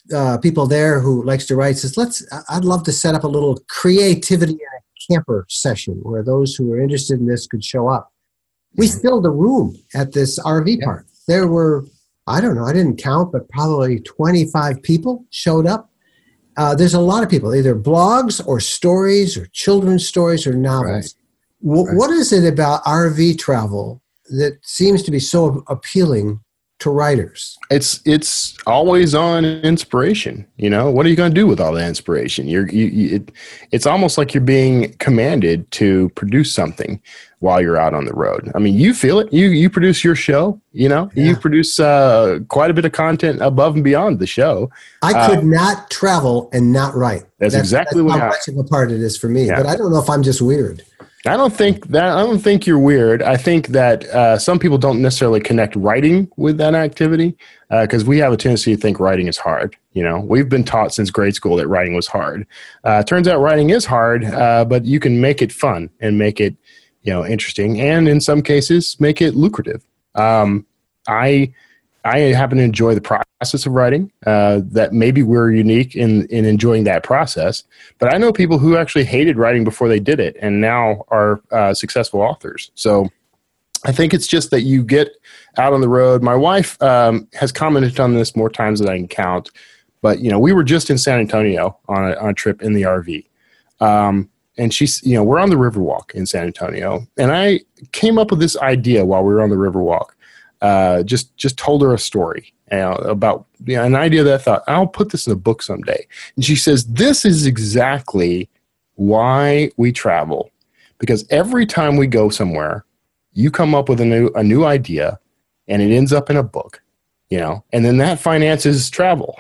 uh, people there who likes to write says, let's, I'd love to set up a little creativity in a camper session where those who are interested in this could show up. We filled a room at this R V Yeah. park. There were, I don't know, I didn't count, but probably twenty-five people showed up. Uh, there's a lot of people, either blogs or stories or children's stories or novels. Right. W- Right. What is it about R V travel that seems to be so appealing to writers? It's it's always on inspiration. You know, what are you going to do with all that inspiration? You're you, you it, it's almost like you're being commanded to produce something while you're out on the road. I mean, you feel it. You you produce your show. You know, Yeah. you produce uh, quite a bit of content above and beyond the show. I could Uh, not travel and not write. That's exactly what how happened. much of a part it is for me. Yeah. But I don't know if I'm just weird. I don't think that. I don't think you're weird. I think that uh, some people don't necessarily connect writing with that activity because uh, we have a tendency to think writing is hard. You know, we've been taught since grade school that writing was hard. Uh, turns out writing is hard, uh, but you can make it fun and make it, you know, interesting, and in some cases, make it lucrative. Um, I I happen to enjoy the process of writing. Uh, that maybe we're unique in in enjoying that process. But I know people who actually hated writing before they did it, and now are uh, successful authors. So I think it's just that you get out on the road. My wife um, has commented on this more times than I can count. But you know, we were just in San Antonio on a, on a trip in the R V. Um, And she's, you know, we're on the Riverwalk in San Antonio, and I came up with this idea while we were on the Riverwalk. Uh, just, just told her a story you know, about you know, an idea that I thought I'll put this in a book someday. And she says, "This is exactly why we travel, because every time we go somewhere, you come up with a new, a new idea, and it ends up in a book, you know, and then that finances travel."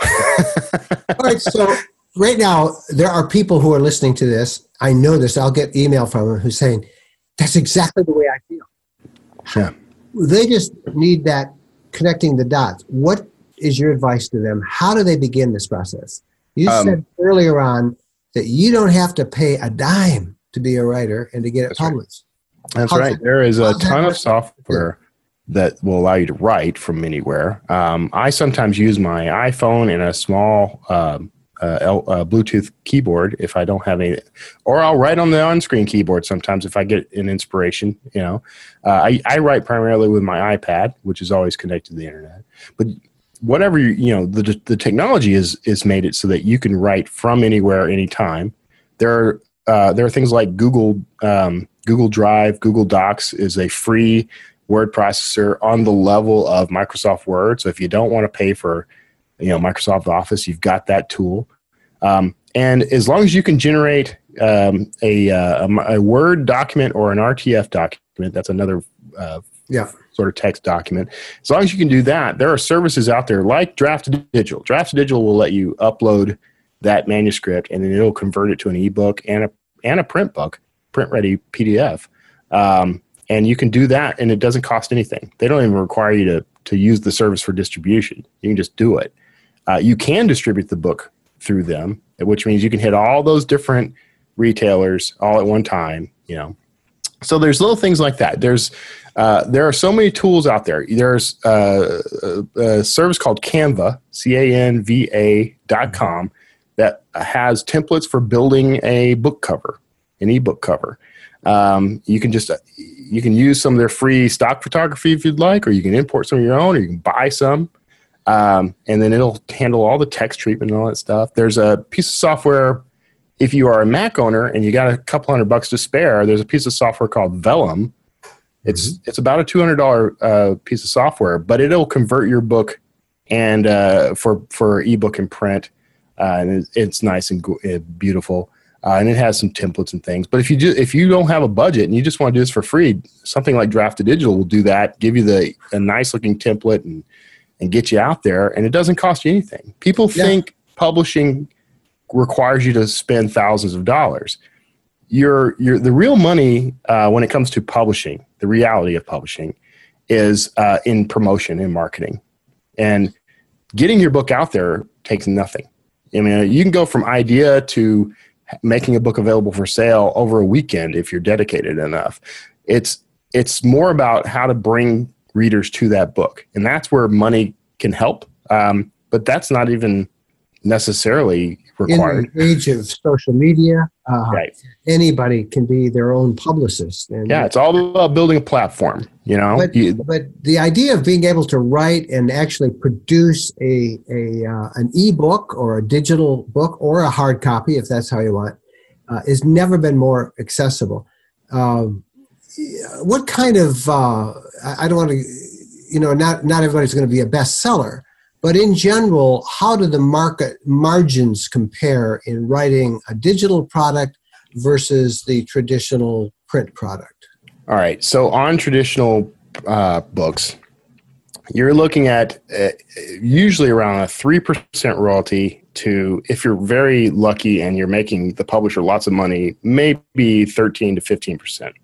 All right, so. Right now, there are people who are listening to this. I know this. I'll get email from them who's saying, that's exactly the way I feel. Yeah. They just need that connecting the dots. What is your advice to them? How do they begin this process? You Um, said earlier on that you don't have to pay a dime to be a writer and to get it That's right. published. That's How's right. that- There is a how's that ton of work? software that will allow you to write from anywhere. Um, I sometimes use my iPhone and a small um, uh, L, uh, Bluetooth keyboard if I don't have any, or I'll write on the on-screen keyboard sometimes if I get an inspiration. You know, uh, I, I write primarily with my iPad, which is always connected to the internet. But whatever you, you know, the the technology is is made it so that you can write from anywhere, anytime. There are uh, there are things like Google um, Google Drive, Google Docs is a free word processor on the level of Microsoft Word. So if you don't want to pay for, you know, Microsoft Office, you've got that tool. Um, and as long as you can generate um, a, uh, a, a Word document or an R T F document, that's another uh, Yeah. sort of text document. As long as you can do that, there are services out there like Draft Digital. Draft Digital will let you upload that manuscript, and then it'll convert it to an ebook and a and a print book, print ready P D F. Um, and you can do that, and it doesn't cost anything. They don't even require you to to use the service for distribution. You can just do it. Uh, you can distribute the book through them, which means you can hit all those different retailers all at one time. You know, so there's little things like that. There's uh, there are so many tools out there. There's uh, a, a service called Canva, C A N V A dot com, that has templates for building a book cover, an ebook cover. Um, you can just you can use some of their free stock photography if you'd like, or you can import some of your own, or you can buy some, um, and then it'll handle all the text treatment and all that stuff. There's a piece of software. If you are a Mac owner and you got a couple hundred bucks to spare, there's a piece of software called Vellum. It's mm-hmm. it's about a two hundred dollars uh, piece of software, but it'll convert your book and uh, for for ebook and print, uh, and it's, it's nice and go- uh, beautiful, uh, and it has some templates and things. But if you do, if you don't have a budget and you just want to do this for free, something like Draft Digital will do that, give you the a nice looking template and and get you out there, and it doesn't cost you anything. People Yeah. think publishing requires you to spend thousands of dollars. Your your the real money uh, when it comes to publishing, the reality of publishing, is uh, in promotion and marketing, and getting your book out there takes nothing. I mean, you can go from idea to making a book available for sale over a weekend if you're dedicated enough. It's it's more about how to bring readers to that book, and that's where money can help. Um, but that's not even necessarily required. In the age of social media, uh, right. anybody can be their own publicist. And yeah, it's all about building a platform, you know. But, you, but the idea of being able to write and actually produce a, a uh, an e-book or a digital book or a hard copy, if that's how you want, uh, has never been more accessible. Um, what kind of, uh, I don't want to, you know, not, not everybody's going to be a bestseller, but in general, how do the market margins compare in writing a digital product versus the traditional print product? All right. So on traditional uh, books, you're looking at uh, usually around a three percent royalty to, if you're very lucky and you're making the publisher lots of money, maybe thirteen to fifteen percent.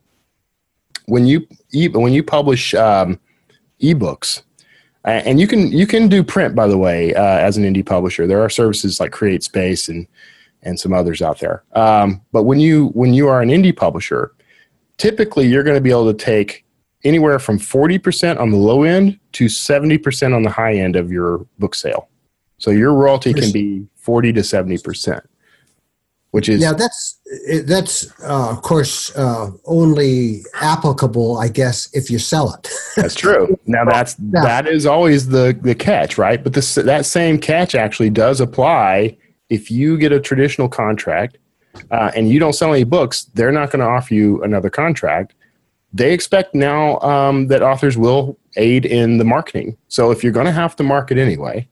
When you, when you publish um, ebooks, Uh, and you can you can do print, by the way, uh, as an indie publisher. There are services like CreateSpace and and some others out there. Um, but when you when you are an indie publisher, typically you're going to be able to take anywhere from forty percent on the low end to seventy percent on the high end of your book sale. So your royalty can be forty to seventy percent, which is now that's that's uh, of course uh, only applicable, I guess, if you sell it. That's true. Now that's Yeah. that is always the the catch, right? But this that same catch actually does apply if you get a traditional contract uh, and you don't sell any books. They're not going to offer you another contract. They expect now um, that authors will aid in the marketing. So if you're going to have to market anyway,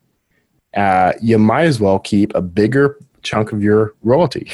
uh, you might as well keep a bigger chunk of your royalty.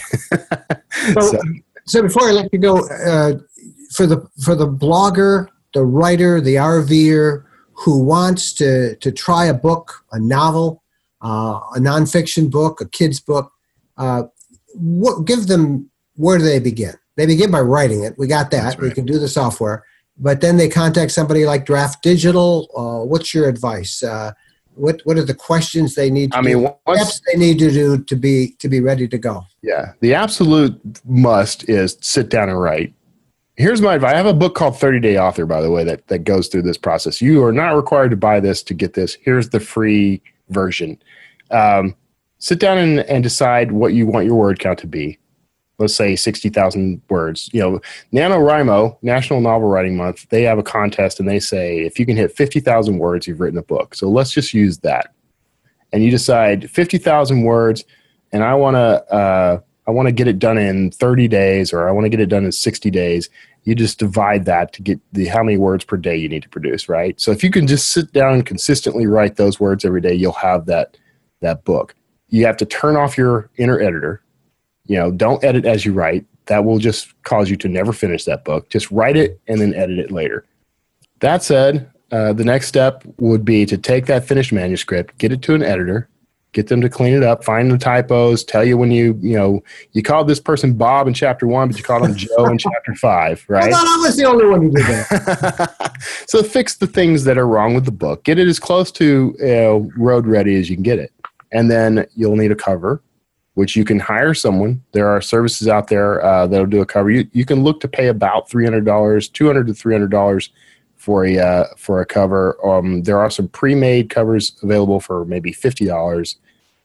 So, so, so before I let you go, uh, for the for the blogger, the writer, the RVer who wants to to try a book, a novel, uh, a nonfiction book, a kid's book, uh, what give them where do they begin? They begin by writing it. We got that. That's right. We can do the software, but then they contact somebody like Draft Digital. Uh, what's your advice? Uh, What what are the questions they need to I mean, do, once, steps they need to do to be to be ready to go? Yeah, the absolute must is sit down and write. Here's my advice. I have a book called thirty day Author, by the way, that, that goes through this process. You are not required to buy this to get this. Here's the free version. Um, sit down and, and decide what you want your word count to be. Let's say sixty thousand words. You know, NaNoWriMo, National Novel Writing Month, they have a contest and they say, if you can hit fifty thousand words, you've written a book. So let's just use that. And you decide fifty thousand words, and I want to uh, I want to get it done in thirty days, or I want to get it done in sixty days. You just divide that to get the how many words per day you need to produce, right? So if you can just sit down and consistently write those words every day, you'll have that that book. You have to turn off your inner editor. You know, don't edit as you write. That will just cause you to never finish that book. Just write it and then edit it later. That said, uh, the next step would be to take that finished manuscript, get it to an editor, get them to clean it up, find the typos, tell you when you, you know, you called this person Bob in chapter one, but you called him Joe in chapter five, right? I thought I was the only one who did that. So fix the things that are wrong with the book. Get it as close to you know, road ready as you can get it. And then you'll need a cover, which you can hire someone. There are services out there uh, that'll do a cover. You you can look to pay about three hundred dollars, two hundred to three hundred dollars for a uh, for a cover. Um, there are some pre-made covers available for maybe fifty dollars.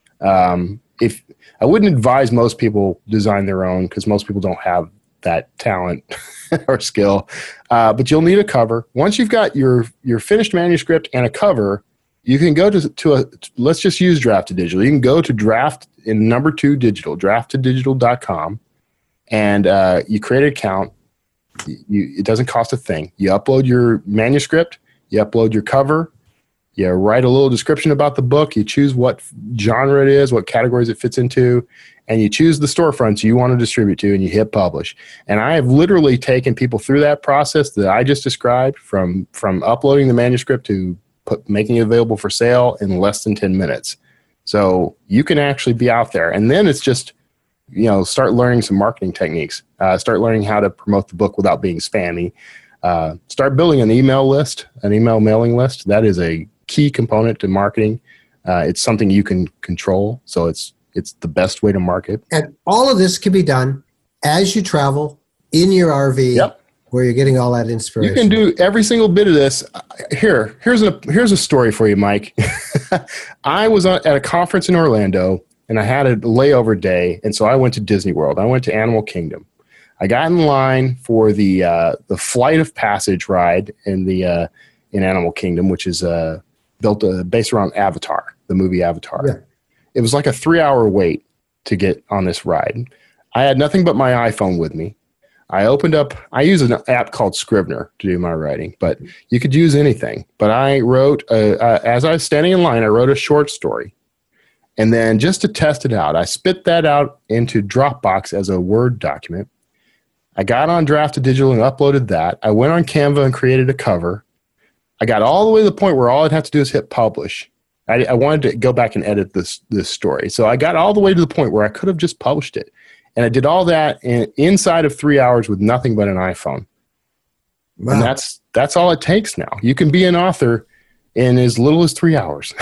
Um, if I wouldn't advise most people design their own because most people don't have that talent or skill. Uh, but you'll need a cover. Once you've got your your finished manuscript and a cover, you can go to, to a, let's just use Draft to Digital. You can go to Draft in number two digital, draft to digital dot com, and uh, you create an account. You, it doesn't cost a thing. You upload your manuscript, you upload your cover, you write a little description about the book, you choose what genre it is, what categories it fits into, and you choose the storefronts you want to distribute to, and you hit publish. And I have literally taken people through that process that I just described, from, from uploading the manuscript to put, making it available for sale in less than ten minutes. So you can actually be out there. And then it's just, you know, start learning some marketing techniques. Uh, start learning how to promote the book without being spammy. Uh, start building an email list, an email mailing list. That is a key component to marketing. Uh, it's something you can control. So it's it's the best way to market. And all of this can be done as you travel in your R V. Yep. Where you're getting all that inspiration. You can do every single bit of this. Here, here's a here's a story for you, Mike. I was at a conference in Orlando, and I had a layover day, and so I went to Disney World. I went to Animal Kingdom. I got in line for the uh, the Flight of Passage ride in the uh, in Animal Kingdom, which is uh, built uh, based around Avatar, the movie Avatar. Yeah. It was like a three hour wait to get on this ride. I had nothing but my iPhone with me. I opened up, I use an app called Scrivener to do my writing, but you could use anything. But I wrote, uh, uh, as I was standing in line, I wrote a short story. And then just to test it out, I spit that out into Dropbox as a Word document. I got on Draft to Digital and uploaded that. I went on Canva and created a cover. I got all the way to the point where all I'd have to do is hit publish. I, I wanted to go back and edit this this story. So I got all the way to the point where I could have just published it. And I did all that in, inside of three hours with nothing but an iPhone. Wow. And that's that's all it takes now. You can be an author in as little as three hours.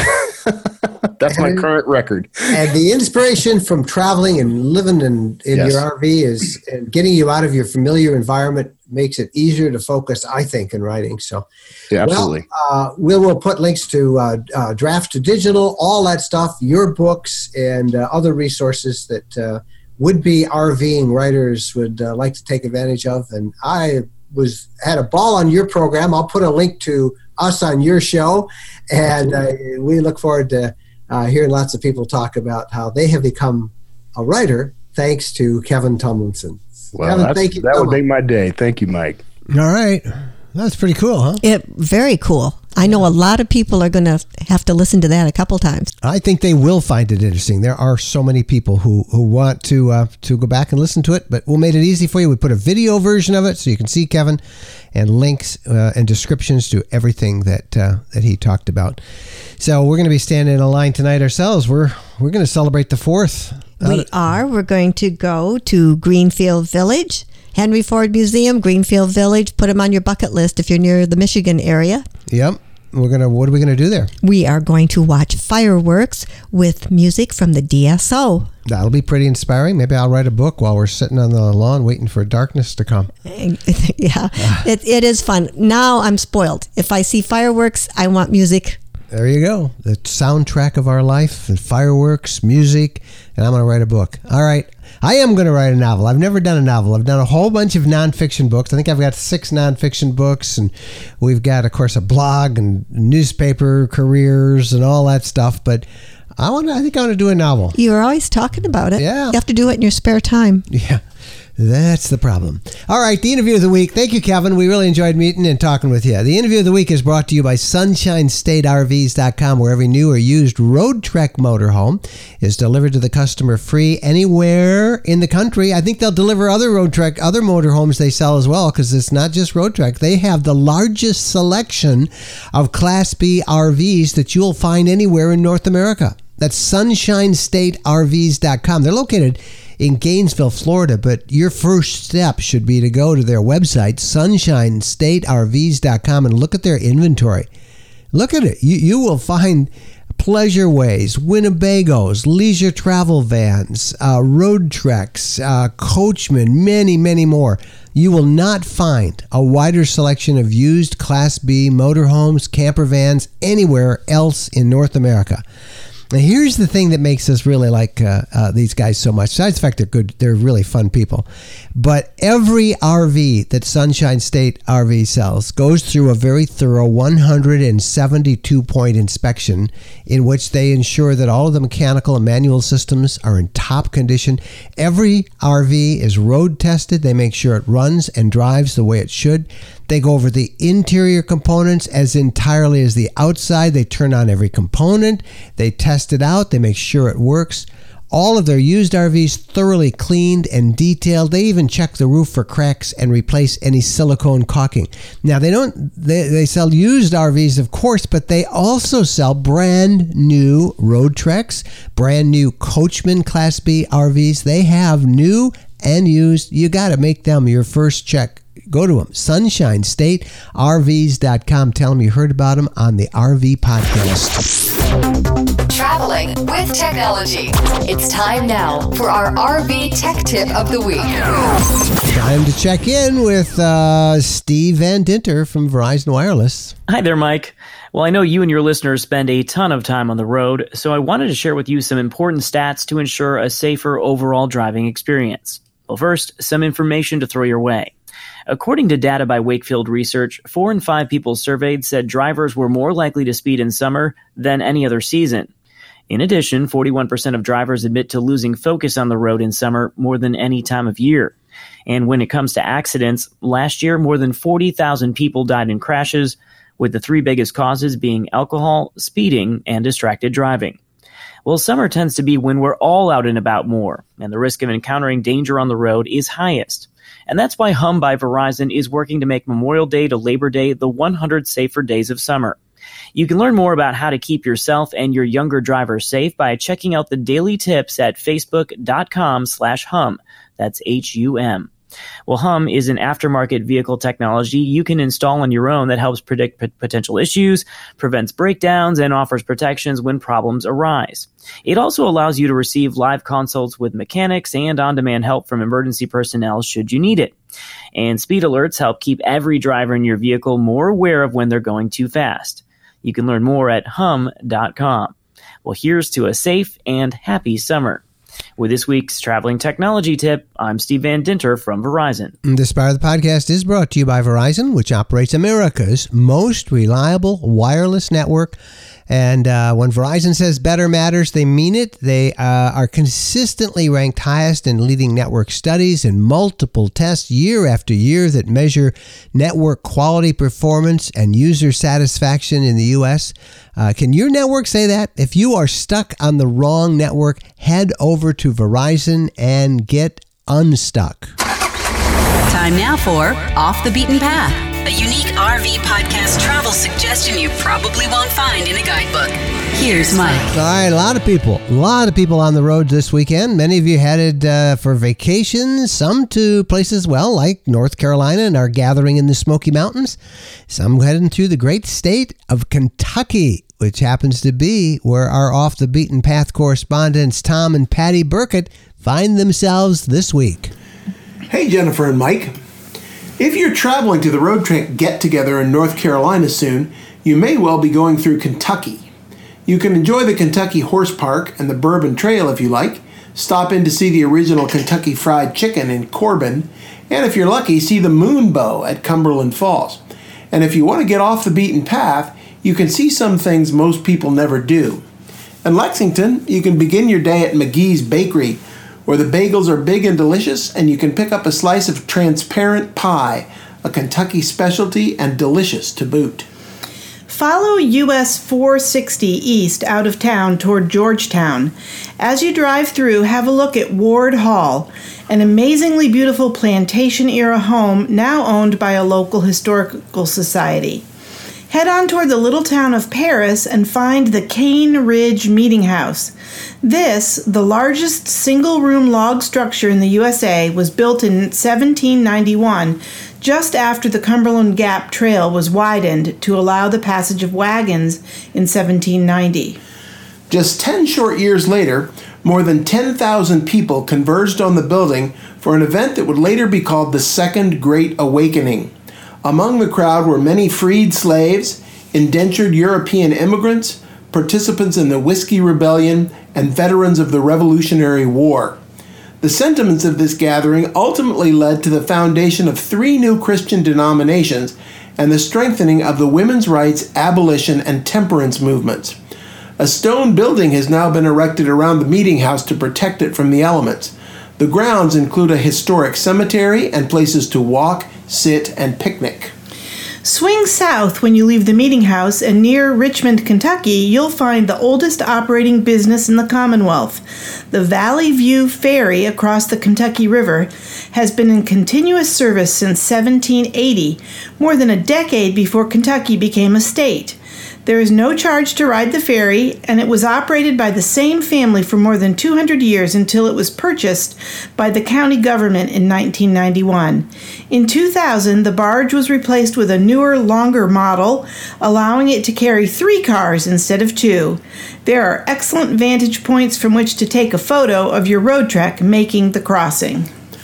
That's my current record. And the inspiration from traveling and living in, in yes. your R V is and getting you out of your familiar environment makes it easier to focus, I think, in writing. So, yeah, absolutely. Well, uh, we'll, we'll put links to uh, uh, Draft to Digital, all that stuff, your books, and uh, other resources that uh, would-be RVing writers would uh, like to take advantage of. And I was had a ball on your program. I'll put a link to us on your show, and uh, we look forward to uh, hearing lots of people talk about how they have become a writer thanks to Kevin Tumlinson. Well, Kevin, thank you that so would much. Make my day. Thank you, Mike. All right. That's pretty cool, huh? It very cool. I know a lot of people are going to have to listen to that a couple times. I think they will find it interesting. There are so many people who, who want to uh, to go back and listen to it, but we'll make it easy for you. We put a video version of it so you can see Kevin, and links uh, and descriptions to everything that uh, that he talked about. So we're going to be standing in a line tonight ourselves. We're we're going to celebrate the fourth. We are. We're going to go to Greenfield Village, Henry Ford Museum, Greenfield Village. Put them on your bucket list if you're near the Michigan area. Yep. We're gonna. What are we gonna do there? We are going to watch fireworks with music from the D S O. That'll be pretty inspiring. Maybe I'll write a book while we're sitting on the lawn waiting for darkness to come. Yeah, it it is fun. Now I'm spoiled. If I see fireworks, I want music. There you go. The soundtrack of our life, and fireworks, music, and I'm going to write a book. All right. I am going to write a novel. I've never done a novel. I've done a whole bunch of nonfiction books. I think I've got six nonfiction books, and we've got, of course, a blog and newspaper careers and all that stuff. But I want. I think I want to do a novel. You're always talking about it. Yeah. You have to do it in your spare time. Yeah. That's the problem. All right, the interview of the week. Thank you, Kevin. We really enjoyed meeting and talking with you. The interview of the week is brought to you by Sunshine State R Vs dot com, where every new or used Road Trek motorhome is delivered to the customer free anywhere in the country. I think they'll deliver other Road Trek, other motorhomes they sell as well, because it's not just Road Trek. They have the largest selection of Class B R Vs that you'll find anywhere in North America. That's Sunshine State R Vs dot com. They're located in Gainesville, Florida, but your first step should be to go to their website, Sunshine State R Vs dot com, and look at their inventory. Look at it. You, you will find Pleasureways, Winnebagos, leisure travel vans, uh, Road Treks, uh, Coachmen, many, many more. You will not find a wider selection of used Class B motorhomes, camper vans anywhere else in North America. Now, here's the thing that makes us really like uh, uh, these guys so much. Besides the fact they're good, they're really fun people. But every R V that Sunshine State R V sells goes through a very thorough one hundred seventy-two point inspection in which they ensure that all of the mechanical and manual systems are in top condition. Every R V is road tested. They make sure it runs and drives the way it should. They go over the interior components as entirely as the outside. They turn on every component. They test it out. They make sure it works. All of their used R Vs thoroughly cleaned and detailed. They even check the roof for cracks and replace any silicone caulking. Now, they don't. They, they sell used R Vs, of course, but they also sell brand new Road Treks, brand new Coachmen Class B R Vs. They have new and used. You got to make them your first check. Go to them, sunshine state R Vs dot com. Tell them you heard about them on the R V Podcast. Traveling with technology. It's time now for our R V Tech Tip of the Week. Time to check in with uh, Steve Van Dinter from Verizon Wireless. Hi there, Mike. Well, I know you and your listeners spend a ton of time on the road, so I wanted to share with you some important stats to ensure a safer overall driving experience. Well, first, some information to throw your way. According to data by Wakefield Research, four in five people surveyed said drivers were more likely to speed in summer than any other season. In addition, forty-one percent of drivers admit to losing focus on the road in summer more than any time of year. And when it comes to accidents, last year more than forty thousand people died in crashes, with the three biggest causes being alcohol, speeding, and distracted driving. Well, summer tends to be when we're all out and about more, and the risk of encountering danger on the road is highest. And that's why Hum by Verizon is working to make Memorial Day to Labor Day the one hundred safer days of summer. You can learn more about how to keep yourself and your younger drivers safe by checking out the daily tips at facebook.com slash hum. That's H U M. Well, Hum is an aftermarket vehicle technology you can install on your own that helps predict p- potential issues, prevents breakdowns, and offers protections when problems arise. It also allows you to receive live consults with mechanics and on-demand help from emergency personnel should you need it. And speed alerts help keep every driver in your vehicle more aware of when they're going too fast. You can learn more at hum dot com. Well, here's to a safe and happy summer. With this week's traveling technology tip, I'm Steve Van Dinter from Verizon. This part of the podcast is brought to you by Verizon, which operates America's most reliable wireless network. And uh, when Verizon says better matters, they mean it. They uh, are consistently ranked highest in leading network studies and multiple tests year after year that measure network quality, performance, and user satisfaction in the U S. Uh, can your network say that? If you are stuck on the wrong network, head over to Verizon and get unstuck. Time now for Off the Beaten Path, a unique R V podcast travel suggestion you probably won't find in a guidebook. Here's Mike. All right, a lot of people, a lot of people on the road this weekend. Many of you headed uh, for vacations, some to places, well, like North Carolina and are gathering in the Smoky Mountains. Some heading to the great state of Kentucky, which happens to be where our Off the Beaten Path correspondents Tom and Patty Burkett find themselves this week. Hey, Jennifer and Mike. If you're traveling to the road trip get-together in North Carolina soon, you may well be going through Kentucky. You can enjoy the Kentucky Horse Park and the Bourbon Trail if you like, stop in to see the original Kentucky Fried Chicken in Corbin, and if you're lucky, see the Moon Bow at Cumberland Falls. And if you want to get off the beaten path, you can see some things most people never do. In Lexington, you can begin your day at McGee's Bakery, where the bagels are big and delicious, and you can pick up a slice of transparent pie, a Kentucky specialty and delicious to boot. Follow U S four sixty east out of town toward Georgetown. As you drive through, have a look at Ward Hall, an amazingly beautiful plantation-era home now owned by a local historical society. Head on toward the little town of Paris and find the Cane Ridge Meeting House. This, the largest single-room log structure in the U S A, was built in seventeen ninety-one, just after the Cumberland Gap Trail was widened to allow the passage of wagons in seventeen ninety. Just ten short years later, more than ten thousand people converged on the building for an event that would later be called the Second Great Awakening. Among the crowd were many freed slaves, indentured European immigrants, participants in the Whiskey Rebellion, and veterans of the Revolutionary War. The sentiments of this gathering ultimately led to the foundation of three new Christian denominations and the strengthening of the women's rights, abolition, and temperance movements. A stone building has now been erected around the meeting house to protect it from the elements. The grounds include a historic cemetery and places to walk, sit, and picnic. Swing south when you leave the meeting house, and near Richmond, Kentucky, you'll find the oldest operating business in the Commonwealth. The Valley View Ferry across the Kentucky River has been in continuous service since seventeen eighty, more than a decade before Kentucky became a state. There is no charge to ride the ferry, and it was operated by the same family for more than two hundred years until it was purchased by the county government in nineteen ninety-one. In two thousand, the barge was replaced with a newer, longer model, allowing it to carry three cars instead of two. There are excellent vantage points from which to take a photo of your road trek making the crossing.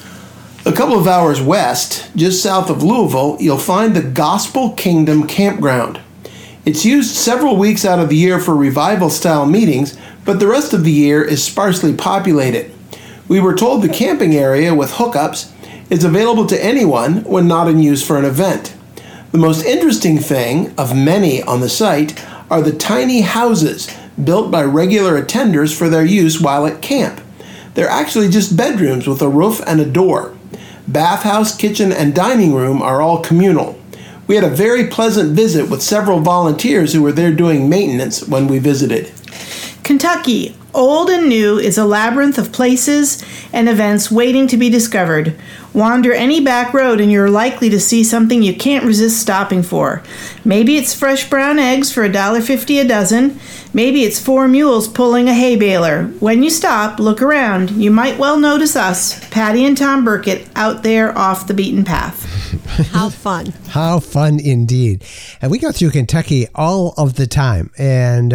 A couple of hours west, just south of Louisville, you'll find the Gospel Kingdom Campground. It's used several weeks out of the year for revival-style meetings, but the rest of the year is sparsely populated. We were told the camping area with hookups is available to anyone when not in use for an event. The most interesting thing, of many on the site, are the tiny houses built by regular attenders for their use while at camp. They're actually just bedrooms with a roof and a door. Bathhouse, kitchen, and dining room are all communal. We had a very pleasant visit with several volunteers who were there doing maintenance when we visited. Kentucky, old and new, is a labyrinth of places and events waiting to be discovered. Wander any back road and you're likely to see something you can't resist stopping for. Maybe it's fresh brown eggs for one dollar fifty a dozen. Maybe it's four mules pulling a hay baler. When you stop, look around. You might well notice us, Patty and Tom Burkett, out there off the beaten path. How fun. How fun indeed. And we go through Kentucky all of the time. And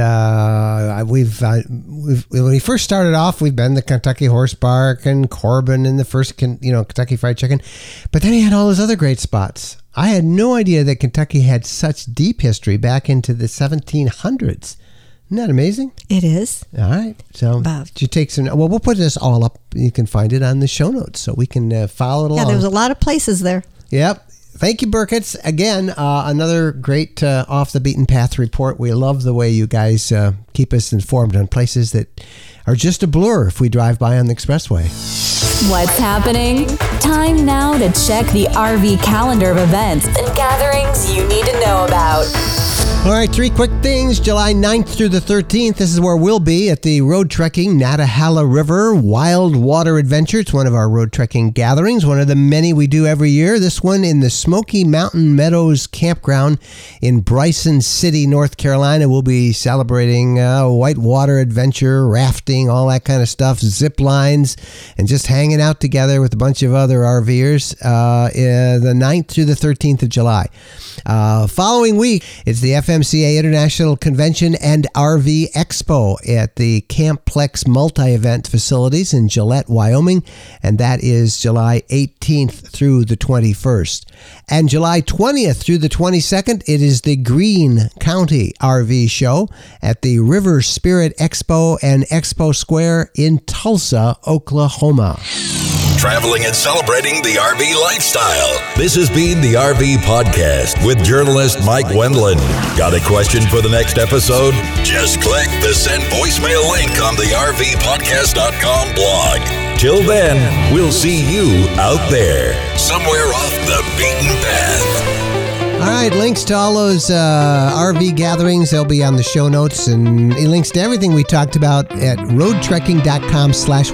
uh, we've, uh, we've, when we first started off, we've been to Kentucky Horse Park and Corbin and the first, you know, Kentucky Fried Chicken. But then he had all those other great spots. I had no idea that Kentucky had such deep history back into the seventeen hundreds. Isn't that amazing? It is. All right. So you take some, well, we'll put this all up. You can find it on the show notes so we can uh, follow it along. Yeah, there was a lot of places there. Yep. Thank you, Burkitts. Again, uh, another great uh, Off the Beaten Path report. We love the way you guys uh, keep us informed on places that are just a blur if we drive by on the expressway. What's happening? Time now to check the R V calendar of events and gatherings you need to know about. All right, three quick things. July ninth through the thirteenth, this is where we'll be at the road trekking Natahala River Wild Water Adventure. It's one of our road trekking gatherings, one of the many we do every year. This one in the Smoky Mountain Meadows Campground in Bryson City, North Carolina. We'll be celebrating uh, whitewater adventure, rafting, all that kind of stuff, zip lines, and just hanging out together with a bunch of other RVers uh, the ninth through the thirteenth of July. Uh, following week, it's the F M C A International Convention and R V Expo at the Campplex Multi-Event Facilities in Gillette, Wyoming, and that is July eighteenth through the twenty-first. And July twentieth through the twenty-second, it is the Greene County R V Show at the River Spirit Expo and Expo Square in Tulsa, Oklahoma. Traveling and celebrating the R V lifestyle. This has been the R V Podcast with journalist Mike Wendland. Got a question for the next episode? Just click the send voicemail link on the R V podcast dot com blog. Till then, we'll see you out there, somewhere off the beaten path. All right, links to all those uh, R V gatherings, they'll be on the show notes, and links to everything we talked about at roadtrekking.com slash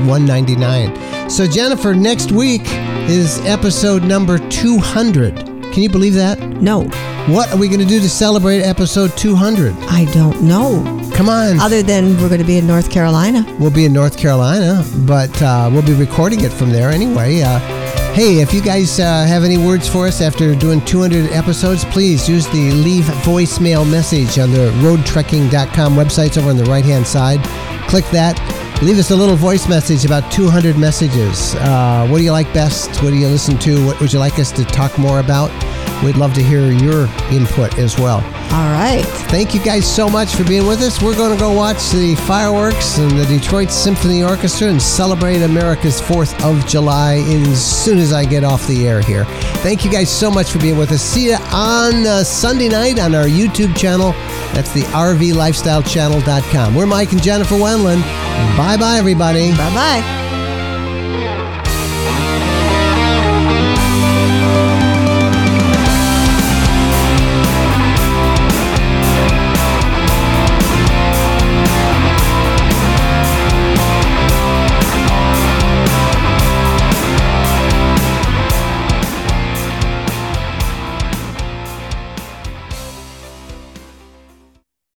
199. So, Jennifer, next week is episode number two hundred. Can you believe that? No. What are we going to do to celebrate episode two hundred? I don't know. Come on. Other than we're going to be in North Carolina. We'll be in North Carolina, but uh, we'll be recording it from there anyway. Uh, hey, if you guys uh, have any words for us after doing two hundred episodes, please use the leave voicemail message on the road trekking dot com websites over on the right-hand side. Click that. Leave us a little voice message, about two hundred messages. Uh, what do you like best? What do you listen to? What would you like us to talk more about? We'd love to hear your input as well. All right. Thank you guys so much for being with us. We're going to go watch the fireworks and the Detroit Symphony Orchestra and celebrate America's fourth of July as soon as I get off the air here. Thank you guys so much for being with us. See you on uh, Sunday night on our YouTube channel. That's the R V lifestyle channel dot com. We're Mike and Jennifer Wendland. Bye-bye, everybody. Bye-bye.